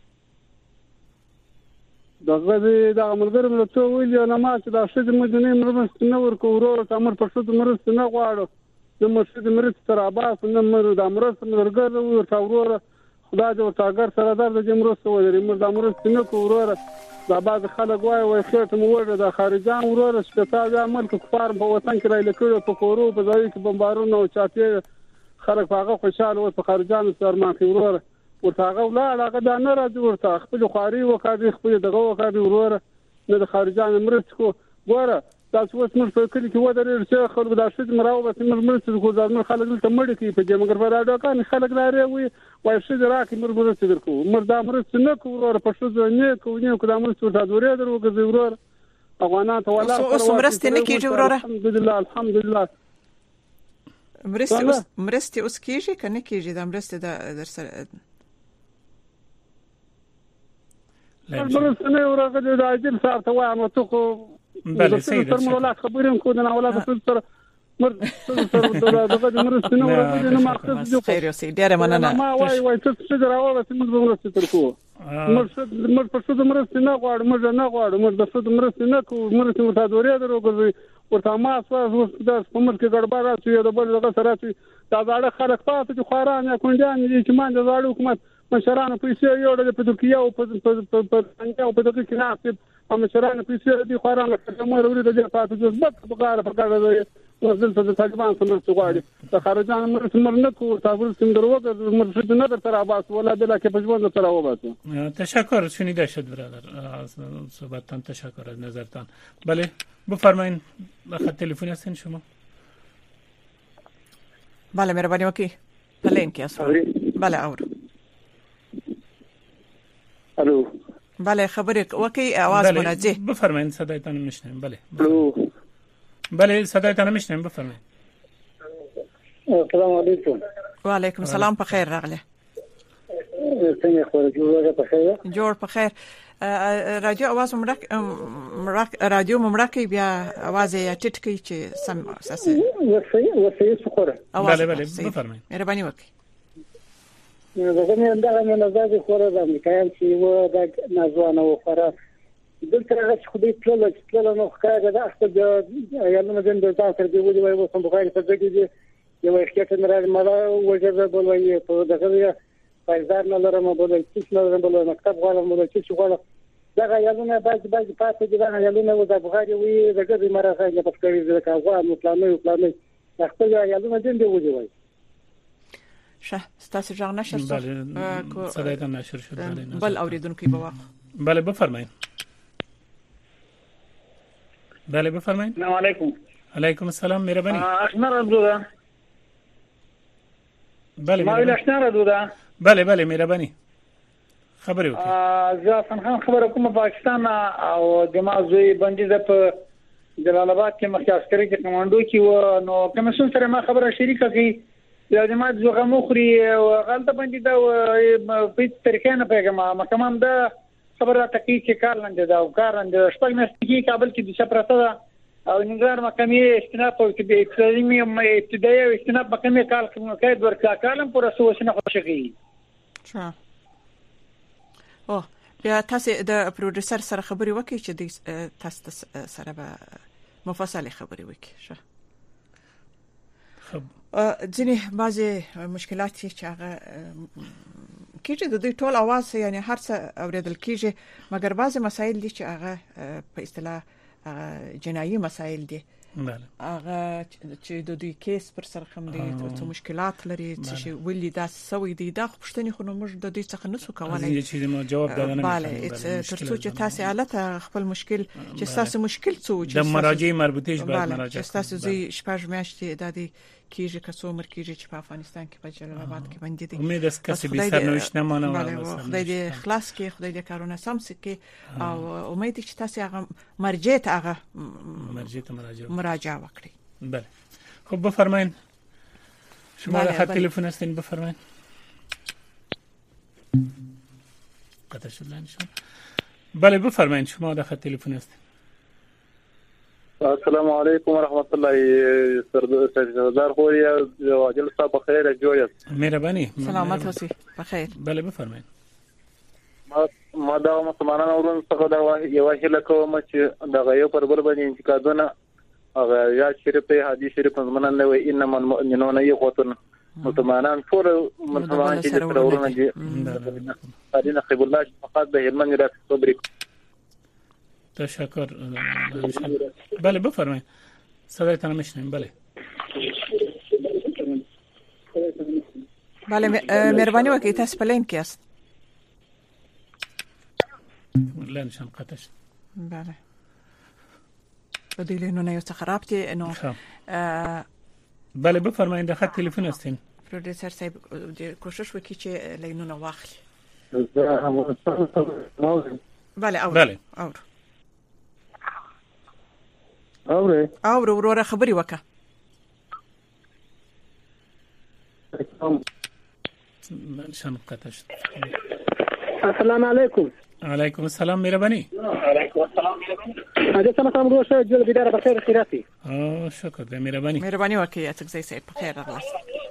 Speaker 16: دغه دې د امرګر ملته ویل نه ما چې د شته مدینه مرمست نه ورکو ورو تامر په شته مرست نه غواړو د مرشد مرست تر عباس نه مر د مرست مرګر ورته ورو خدای دې ورته اگر سره در د مرست ولري مر د مرست نه کو ورو دا بعض خلک وای وای خیر ته موږ د خارجان ورور شپتا د عمل کفار په وطن کې راځي کړو په کورو په ځای کې بمبارونه او چاته خلک هغه خوشاله و په خارجان سره ما کې ورور ورته هغه لا هغه دا نه راځي ورته خپل خواري وکړي خپل دغه وکړي ورور نه د خارجان مرست کو ګوره تاسو اوس موږ په کلی کې ودرې چې خلک د شید مراو به موږ مرست کو ځان خلک ته مړ کی په دې مګر په راډیو کان خلک لري وي وای شید راکې موږ مرست درکو موږ دا مرست نه کو ورور په شو نه کو نه کو دا مرست ورته دورې درو کې ورور افغانان ته ولا
Speaker 1: اوس مرست نه کیږي ورور
Speaker 16: الحمدلله الحمدلله
Speaker 1: مرست اوس مرست اوس کیږي کنه کیږي دا مرست در سره
Speaker 16: مرست نه ورغه د عادل صاحب ته وایم ته خو
Speaker 4: بله سید
Speaker 16: سر مولات خبرين کو نه اولاد سر مر سر دغه مرست نه ورغه نه ماخذ جو
Speaker 1: خیر سي ډیره مننه
Speaker 16: ما وای وای څه څه دراوله چې موږ مرست ترکو مرست مر په څه مرست نه غواړو موږ نه غواړو موږ د څه مرست نه کو مرست ورته دورې دروګي ورته ما اساس د کومر کې ګډبا راځي د بل دغه سره چې دا ډاډه خلک پاتې چې خوران یا کونډیان چې مان د زاړو حکومت مشرانو پیسې یوړل په ترکیه او په په په په دغه کې ناست هم مشرانو پیسې دي خوران له مور ورته د پاتې ځبط په کار په کار دی ورزل ته د طالبان سره څغواړي د خارجان مرس مرنه کو تاسو څنګه دروغه مرشد نه در تر عباس ولا بلا که پجوان تر وباسه
Speaker 4: تشکر شنیده شد برادر از صحبتتان تشکر از نظرتان بله بفرمایید خط تلفن هستین شما
Speaker 1: بله مهربانی وکي پلین کې اسره بله اور
Speaker 9: الو
Speaker 1: بله خبرك وكي اواز مناجي
Speaker 4: بفرمایید صدایتان میشنویم بله
Speaker 9: الو
Speaker 4: بله صدایتان میشنویم بفرمایید
Speaker 9: السلام علیکم
Speaker 1: وعلیکم السلام په خیر راغله
Speaker 9: څنګه خو جوړه په خیر
Speaker 1: جوړ په خیر رادیو اواز مړک مړک رادیو مړک بیا اواز یې ټټ کی چې سم اساسه
Speaker 9: وسې وسې سخره
Speaker 4: بله بله بفرمایید
Speaker 1: مهرباني وکي
Speaker 9: دغه نه اندغه نه نزاز خوره د امریکایان چې و د نازوانه و خوره دلته هغه خو دې پلل پلل نو ښکارا د اخته د یالنه د دې تاسو دی وځي وای وسم بخاری ته دګي یو وخت نه راځي مله وجه بولوي په دغه فایزار نه لرم بولوي چې نه لرم بولوي مکتب غواړم بولوي چې غواړم دغه یالنه باز باز پاتې دي دغه یالنه و د بخاری وي دغه مرغه نه پښکړي دغه غواړم پلانې پلانې اخته یالنه دې دی وځي وای
Speaker 1: شه ستاسو ځان نشر
Speaker 4: بله صدایتان نشر شد
Speaker 1: بله بل اوریدونکو به واخ
Speaker 4: بله بفرمایید بله بفرمایید
Speaker 20: السلام علیکم
Speaker 4: علیکم السلام مهربانی
Speaker 20: احمد عبدالله
Speaker 4: بله
Speaker 20: ما ویل آشنا را دوده
Speaker 4: بله بله مهرباني خبرې وکړئ.
Speaker 20: زه حسن خان خبره کوم پاکستان او د ما زوی بندیز په جلال آباد کې مخکې عسکري کې کمانډو کې و نو کمیسیون سره ما خبره شریکه کړي د جماعت زوغه مخري او غلطه باندې دا په طریقې نه پیغام ما کوم دا خبره تکي چې کار لاندې دا او کار لاندې شپږ میاشتې کابل کې د شپرته او نګران محکمې استناد او ابتدایي ابتدایي او استناد محکمې کال کوي ورکړه کالم پر اساسونه خوشي
Speaker 1: ښه او بیا تاسو د پروډوسر سره خبري وکړئ چې د تاسو سره به مفصل خبري وکړي ښه خب ځینې بعضي مشکلات چې هغه کېږي د دې ټول اواز یعنی هر څه اوریدل کېږي مګر بعضي مسایل دي چې هغه په اصطلاح جنایي مسایل دي بله هغه چې د دې کیس پر سر خم دي څه مشکلات لري چې ولې دا سوي دي دا پښتني خو موږ د دې څخه نسو کولای
Speaker 4: چې ما جواب دادنه
Speaker 1: بله ترڅو چې تاسو حالت خپل مشکل چې تاسو مشکل څه
Speaker 4: د مراجعه مربوطه باید مراجعه
Speaker 1: چې تاسو زی شپږ میاشتې د دې کیږي که څو عمر کیږي چې په افغانستان کې په جلال آباد کې باندې دي
Speaker 4: امید است کسی به سرنوشت نمونه
Speaker 1: ولا خدای دې خلاص کې خدای دې کارونه سم سکي او امید چې تاسو هغه مرجع ته هغه
Speaker 4: مرجع ته مراجعه
Speaker 1: مراجعه وکړي.
Speaker 4: بله خب بفرمایید شما در خط تلفن هستین بفرمایید. قطع شد لانشون. بله بفرمایید شما در خط تلفن هستین.
Speaker 18: السلام علیکم و رحمت الله سردار خوریا واجل صاحب بخیر جوړ
Speaker 4: مهرباني
Speaker 1: سلامت اوسئ بخیر.
Speaker 4: بله بفرمایید.
Speaker 18: ما ما دا مسلمانانو ورون څخه دا یو هله کوم چې د غيو پر بل باندې انتقادونه هغه یا شریف حدیث شریف زمونږ نه وي انما المؤمنون اخوه مسلمانان ټول مسلمانان چې تر ورونه دي دین خیب الله فقط به علم نه صبر.
Speaker 4: تشکر. بله بفرمایید صدایتان میشنیم. بله
Speaker 1: بله مهرباني وکړئ تاسو په لین کې است.
Speaker 4: لین شم قطع شد.
Speaker 1: بله په دې لینونه یو څه خراب دي نو
Speaker 4: بله بفرمایید خط تلفن هستین.
Speaker 1: پروډوسر صاحب کوشش وکړي چې لینونه واخلي. بله او
Speaker 4: بله
Speaker 1: او
Speaker 18: اوره
Speaker 1: اوره وروره خبري وکړه.
Speaker 4: شان قطع شد.
Speaker 20: السلام علیکم.
Speaker 4: علیکم السلام مهربانی.
Speaker 20: علیکم السلام مهربانی. اجازه ما کوم روشه جل بیدار بخیر خیراتی.
Speaker 4: اه شکر دې مهربانی.
Speaker 1: مهربانی وکړئ چې زه سي په خیر راغلاست.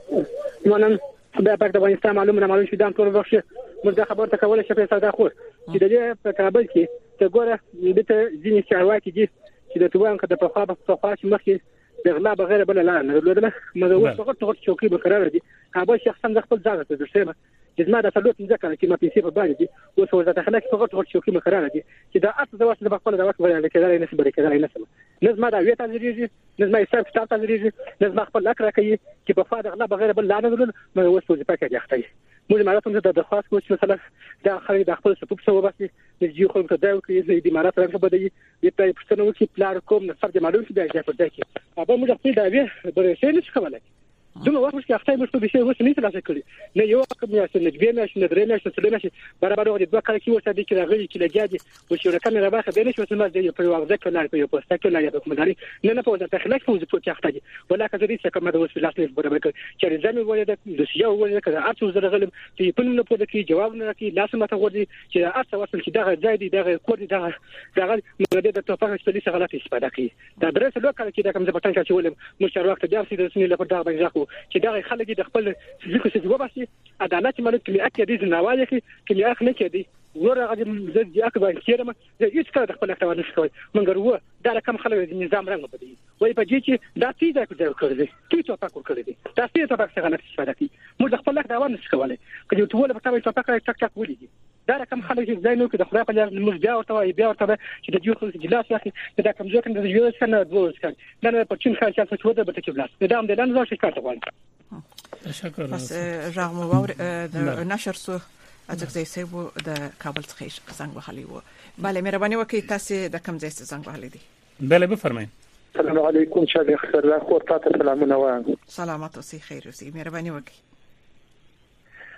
Speaker 20: مننه خدای پاک د افغانستان معلومه نه معلوم شي دا ټول وخت موږ دا خبر ته کولای شي په ساده خور چې د دې په کابل کې ته ګوره د ته ځینې چارواکي دي چې د توان کده په خوا په خوا چې مخکې د غلا بغیر بل نه نه درلودله مګر وخت وخت چوکي به قرار دي کابل شخصا د خپل ځای ته درشمه چې ما د څلور څنګه کنه چې ما پیسې په باندې دي او څو ځله خلک وخت وخت چوکي مقرره دي چې دا اته د واسطه د خپل د وخت ولې کېدای نه سبري کېدای نه سم لازم دا ویته لري لازم یې صرف تاسو لري لازم خپل اکر کوي چې په فاده غلا بغیر بل نه درلود مې وسو ځپا کې اخته موږ مالته ته د خاص کوچ مثلا دا خلک د خپل سپوب سو بس د جیو خلک ته دا کوي چې د امارات راځي په دې د پای پښتنو کې پلان کوم نه فرض معلوم شي دا چې په دې کې اوبه موږ خپل دا وی بل شي نشي کولای دومره وخت چې اخته موږ په شی وسه نه ترلاسه کړی نه یو کوم یا څه نه دوی نه شي نه درې نه شي څه نه شي برابر وګړي دوه کال کې وسه دي چې راغلي چې لګیادي او چې رقم نه راخه به نشي وسه ما دې په وغزه کې نه په پوسټ کې نه یا کومداري نه نه په ځای خلک فوز په کې اخته دي ولکه زه دې څه کوم د وسه لاسنه برابر کړ چې ځمې ولې د سیاو ولې کړه اته زره غلم چې په نوم په دې کې جواب نه راکې لاسمه ته وردي چې اته وصل چې دغه ځای دی دغه کور دی دغه دغه مګر د توفاق چې لسه غلط استفاده کوي دا درس لوکل کې دا کوم ځای په تنګ چې ولم مشر وخت بیا سي د سنې لپاره دا باندې ځکو چې دغه خلک د خپل ځکه چې وباسي عدالت مالک کې اکه دي نواله کې کې اخ نه کې دي ورغه د دې اکبر کېرم د هیڅ کار د خپل اختیار نشي کوي مګر و دا کوم خلک د نظام رنګ بدی وای په دې چې دا تیزه کوي کړی تی ته پاک کړی دي دا تی ته پاک څنګه نه استفاده کوي موږ د خپل اختیار نشي کولای کله ټول په تابع ته پاک ټک ټک ولې دا کوم خلک چې زاینو کې د خدای په لار موږ بیا ورته بیا ورته چې د یو خلک جلاس واخلي دا کوم ځکه د یو څنګه دوه څنګه نه په چین خاصه څه وته به کې بلاس دا هم د لاندې ځای کار کوي.
Speaker 4: تشکر.
Speaker 1: پس رغم باور د نشر سو اځکه سیبو د کابل څخه څنګه وحلی وو. بله مهرباني وکړئ تاسو د کوم ځای څخه وحلی دي.
Speaker 4: بله بفرمایئ.
Speaker 18: السلام علیکم شیخ سردار خور تاسو سلامونه وایم.
Speaker 1: سلامات اوسئ خیر اوسئ مهرباني وکړئ.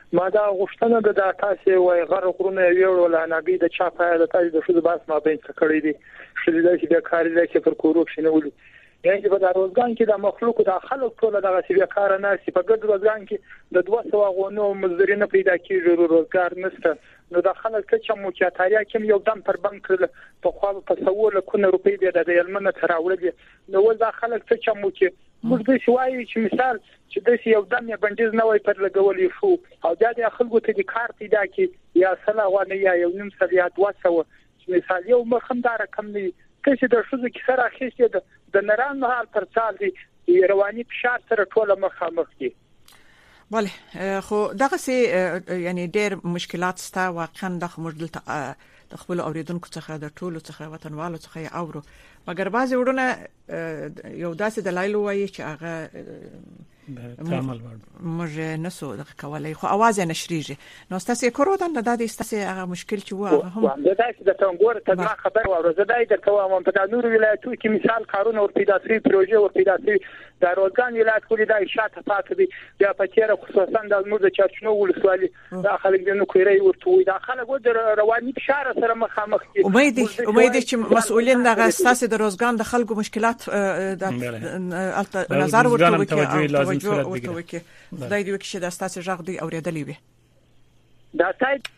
Speaker 9: ما دا غوښتنه ده د تاسو وای غره غرونه ویړول انابي د چا په د تاسو د شوز باس ما بین کړی دي شې د چې د کار د چې پر کوروپشن ولي یعنی په دروازګان کې د مخلوق د خلک ټول دغه سی کار نه سی په ګډ روزګان کې د دوه سوه غونو مزدورینه پیدا کیږي روزګار نشته نو د خلک چې مو چې تاریا کوم یو دم پر بانک کړل په خو په سوول کونه روپۍ دی د یلمنه تراوړل نو ول د خلک چې مو چې موږ د شوای چې مثال چې د یو دم یا بندیز نه وای پر لګولې شو او د خلکو ته د کار پیدا کی یا سلا غونه یا یو نیم سریات وسو مثال یو مخمدار کم نه چې د شوزو کې سره اخیسته د نران حال پر څال دي رواني فشار سره ټوله مخامخ دي
Speaker 1: بله خو دغه سي یعنی ډېر مشکلات ستا واقعا د مجدل د خپل اوریدونکو څخه د ټولو څخه وطنوالو څخه اورو مګر بعضی وړونه یو داسې دلایل وایي چې هغه
Speaker 4: تعامل
Speaker 1: موږ نه سو د کولای خو اواز نه شریږي نو تاسو کورو د د تاسو هغه مشکل چې و
Speaker 9: هم د تاسو د څنګه ته خبر او زه دای د کوم په نور ولایتو کې مثال کارونه او پیداسي پروژه او پیداسي د روزګان ولایت خو د شاته پاتې دي یا پکې خصوصا د نور د چرچنو ولسوالي داخله د نو کویري ورته د خلکو د رواني فشار سره مخامخ دي
Speaker 1: امید امید چې مسؤلین دغه اساس د روزګان د خلکو مشکلات د نظر ورته ورته وکي خدای دې وکړي چې د تاسو ژغ دی اوریدلې وي
Speaker 9: دا سایت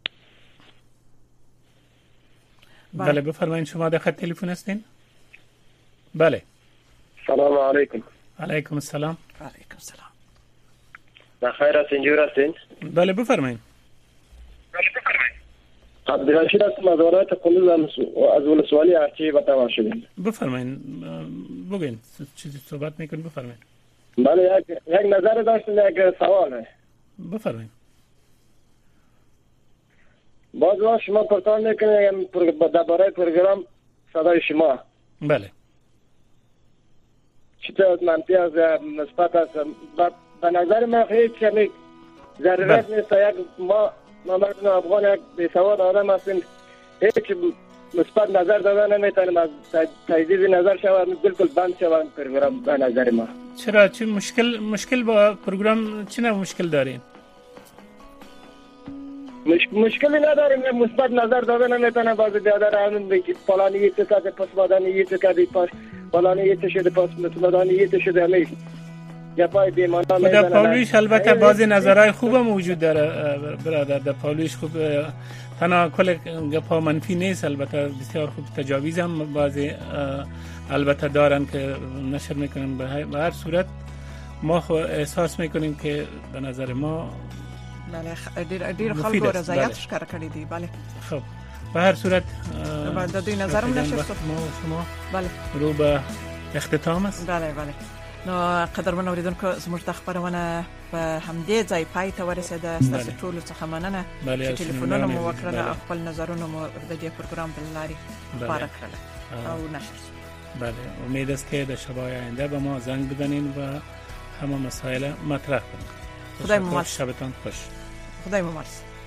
Speaker 4: بله بفرمایید شما در خط تلفن هستین بله
Speaker 18: سلام علیکم
Speaker 4: علیکم السلام
Speaker 1: علیکم السلام
Speaker 18: بخیر هستین جور هستین
Speaker 4: بله بفرمایید
Speaker 18: بله بفرمایید عبدالرشید هستم از ولایت قندوز از ولسوالی ارچی به تمام شدیم
Speaker 4: بفرمایید بگین چیزی صحبت میکنید بفرمایید
Speaker 18: بله یک یک نظر داشتم یک سواله
Speaker 4: بفرمایید
Speaker 18: باز ما شما پرتان میکنیم درباره پروگرام صدای شما
Speaker 4: بله
Speaker 18: چطور منفی از نسبت است به نظر من هیچ کمی ضرورت نیست یک ما ما مردم افغان یک بیسواد آدم هستیم هیچ مثبت نظر دادن نمیتونیم از تجدید نظر شود بالکل بند شود پروگرام به نظر ما
Speaker 4: چرا چه مشکل مشکل با پروگرام چه نه مشکل دارین
Speaker 18: مش... مشکلی نداریم مثبت نظر دادن نمیتونه باز بیادر همین بگید فلانی یه تکاد پس مادانی یه تکادی پاس فلانی یه تشده پس مادانی یه تشده همیشه یا پای بیمانا میزنه
Speaker 4: در پاولویش البته بعضی نظرهای خوب موجود داره برادر در پاولویش خوب تنها کل گپا منفی نیست البته بسیار خوب تجاویز هم بعضی البته دارن که نشر میکنن به هر صورت ما خو احساس میکنیم که به نظر ما
Speaker 1: بله ډیر ډیر خلکو رضایت ښکار کړی دی بله
Speaker 4: خب به هر صورت
Speaker 1: د دې نظرم نشه
Speaker 4: ما شما
Speaker 1: بله
Speaker 4: رو به اختتام است
Speaker 1: بله بله نو قدرمن اوریدونکو زموږ د خبرونه په همدې ځای پای ته ورسېده تاسو ټول څخه مننه چې ټلیفونونه مو وکړل خپل نظرونه مو د دې پروګرام په لاري خبر کړل او نشر
Speaker 4: بله امید است که در شب‌های آینده به ما زنگ بزنین و همه مسائل مطرح کنید
Speaker 1: خدای مو
Speaker 4: شبتان خوش
Speaker 1: خدای مو مرسی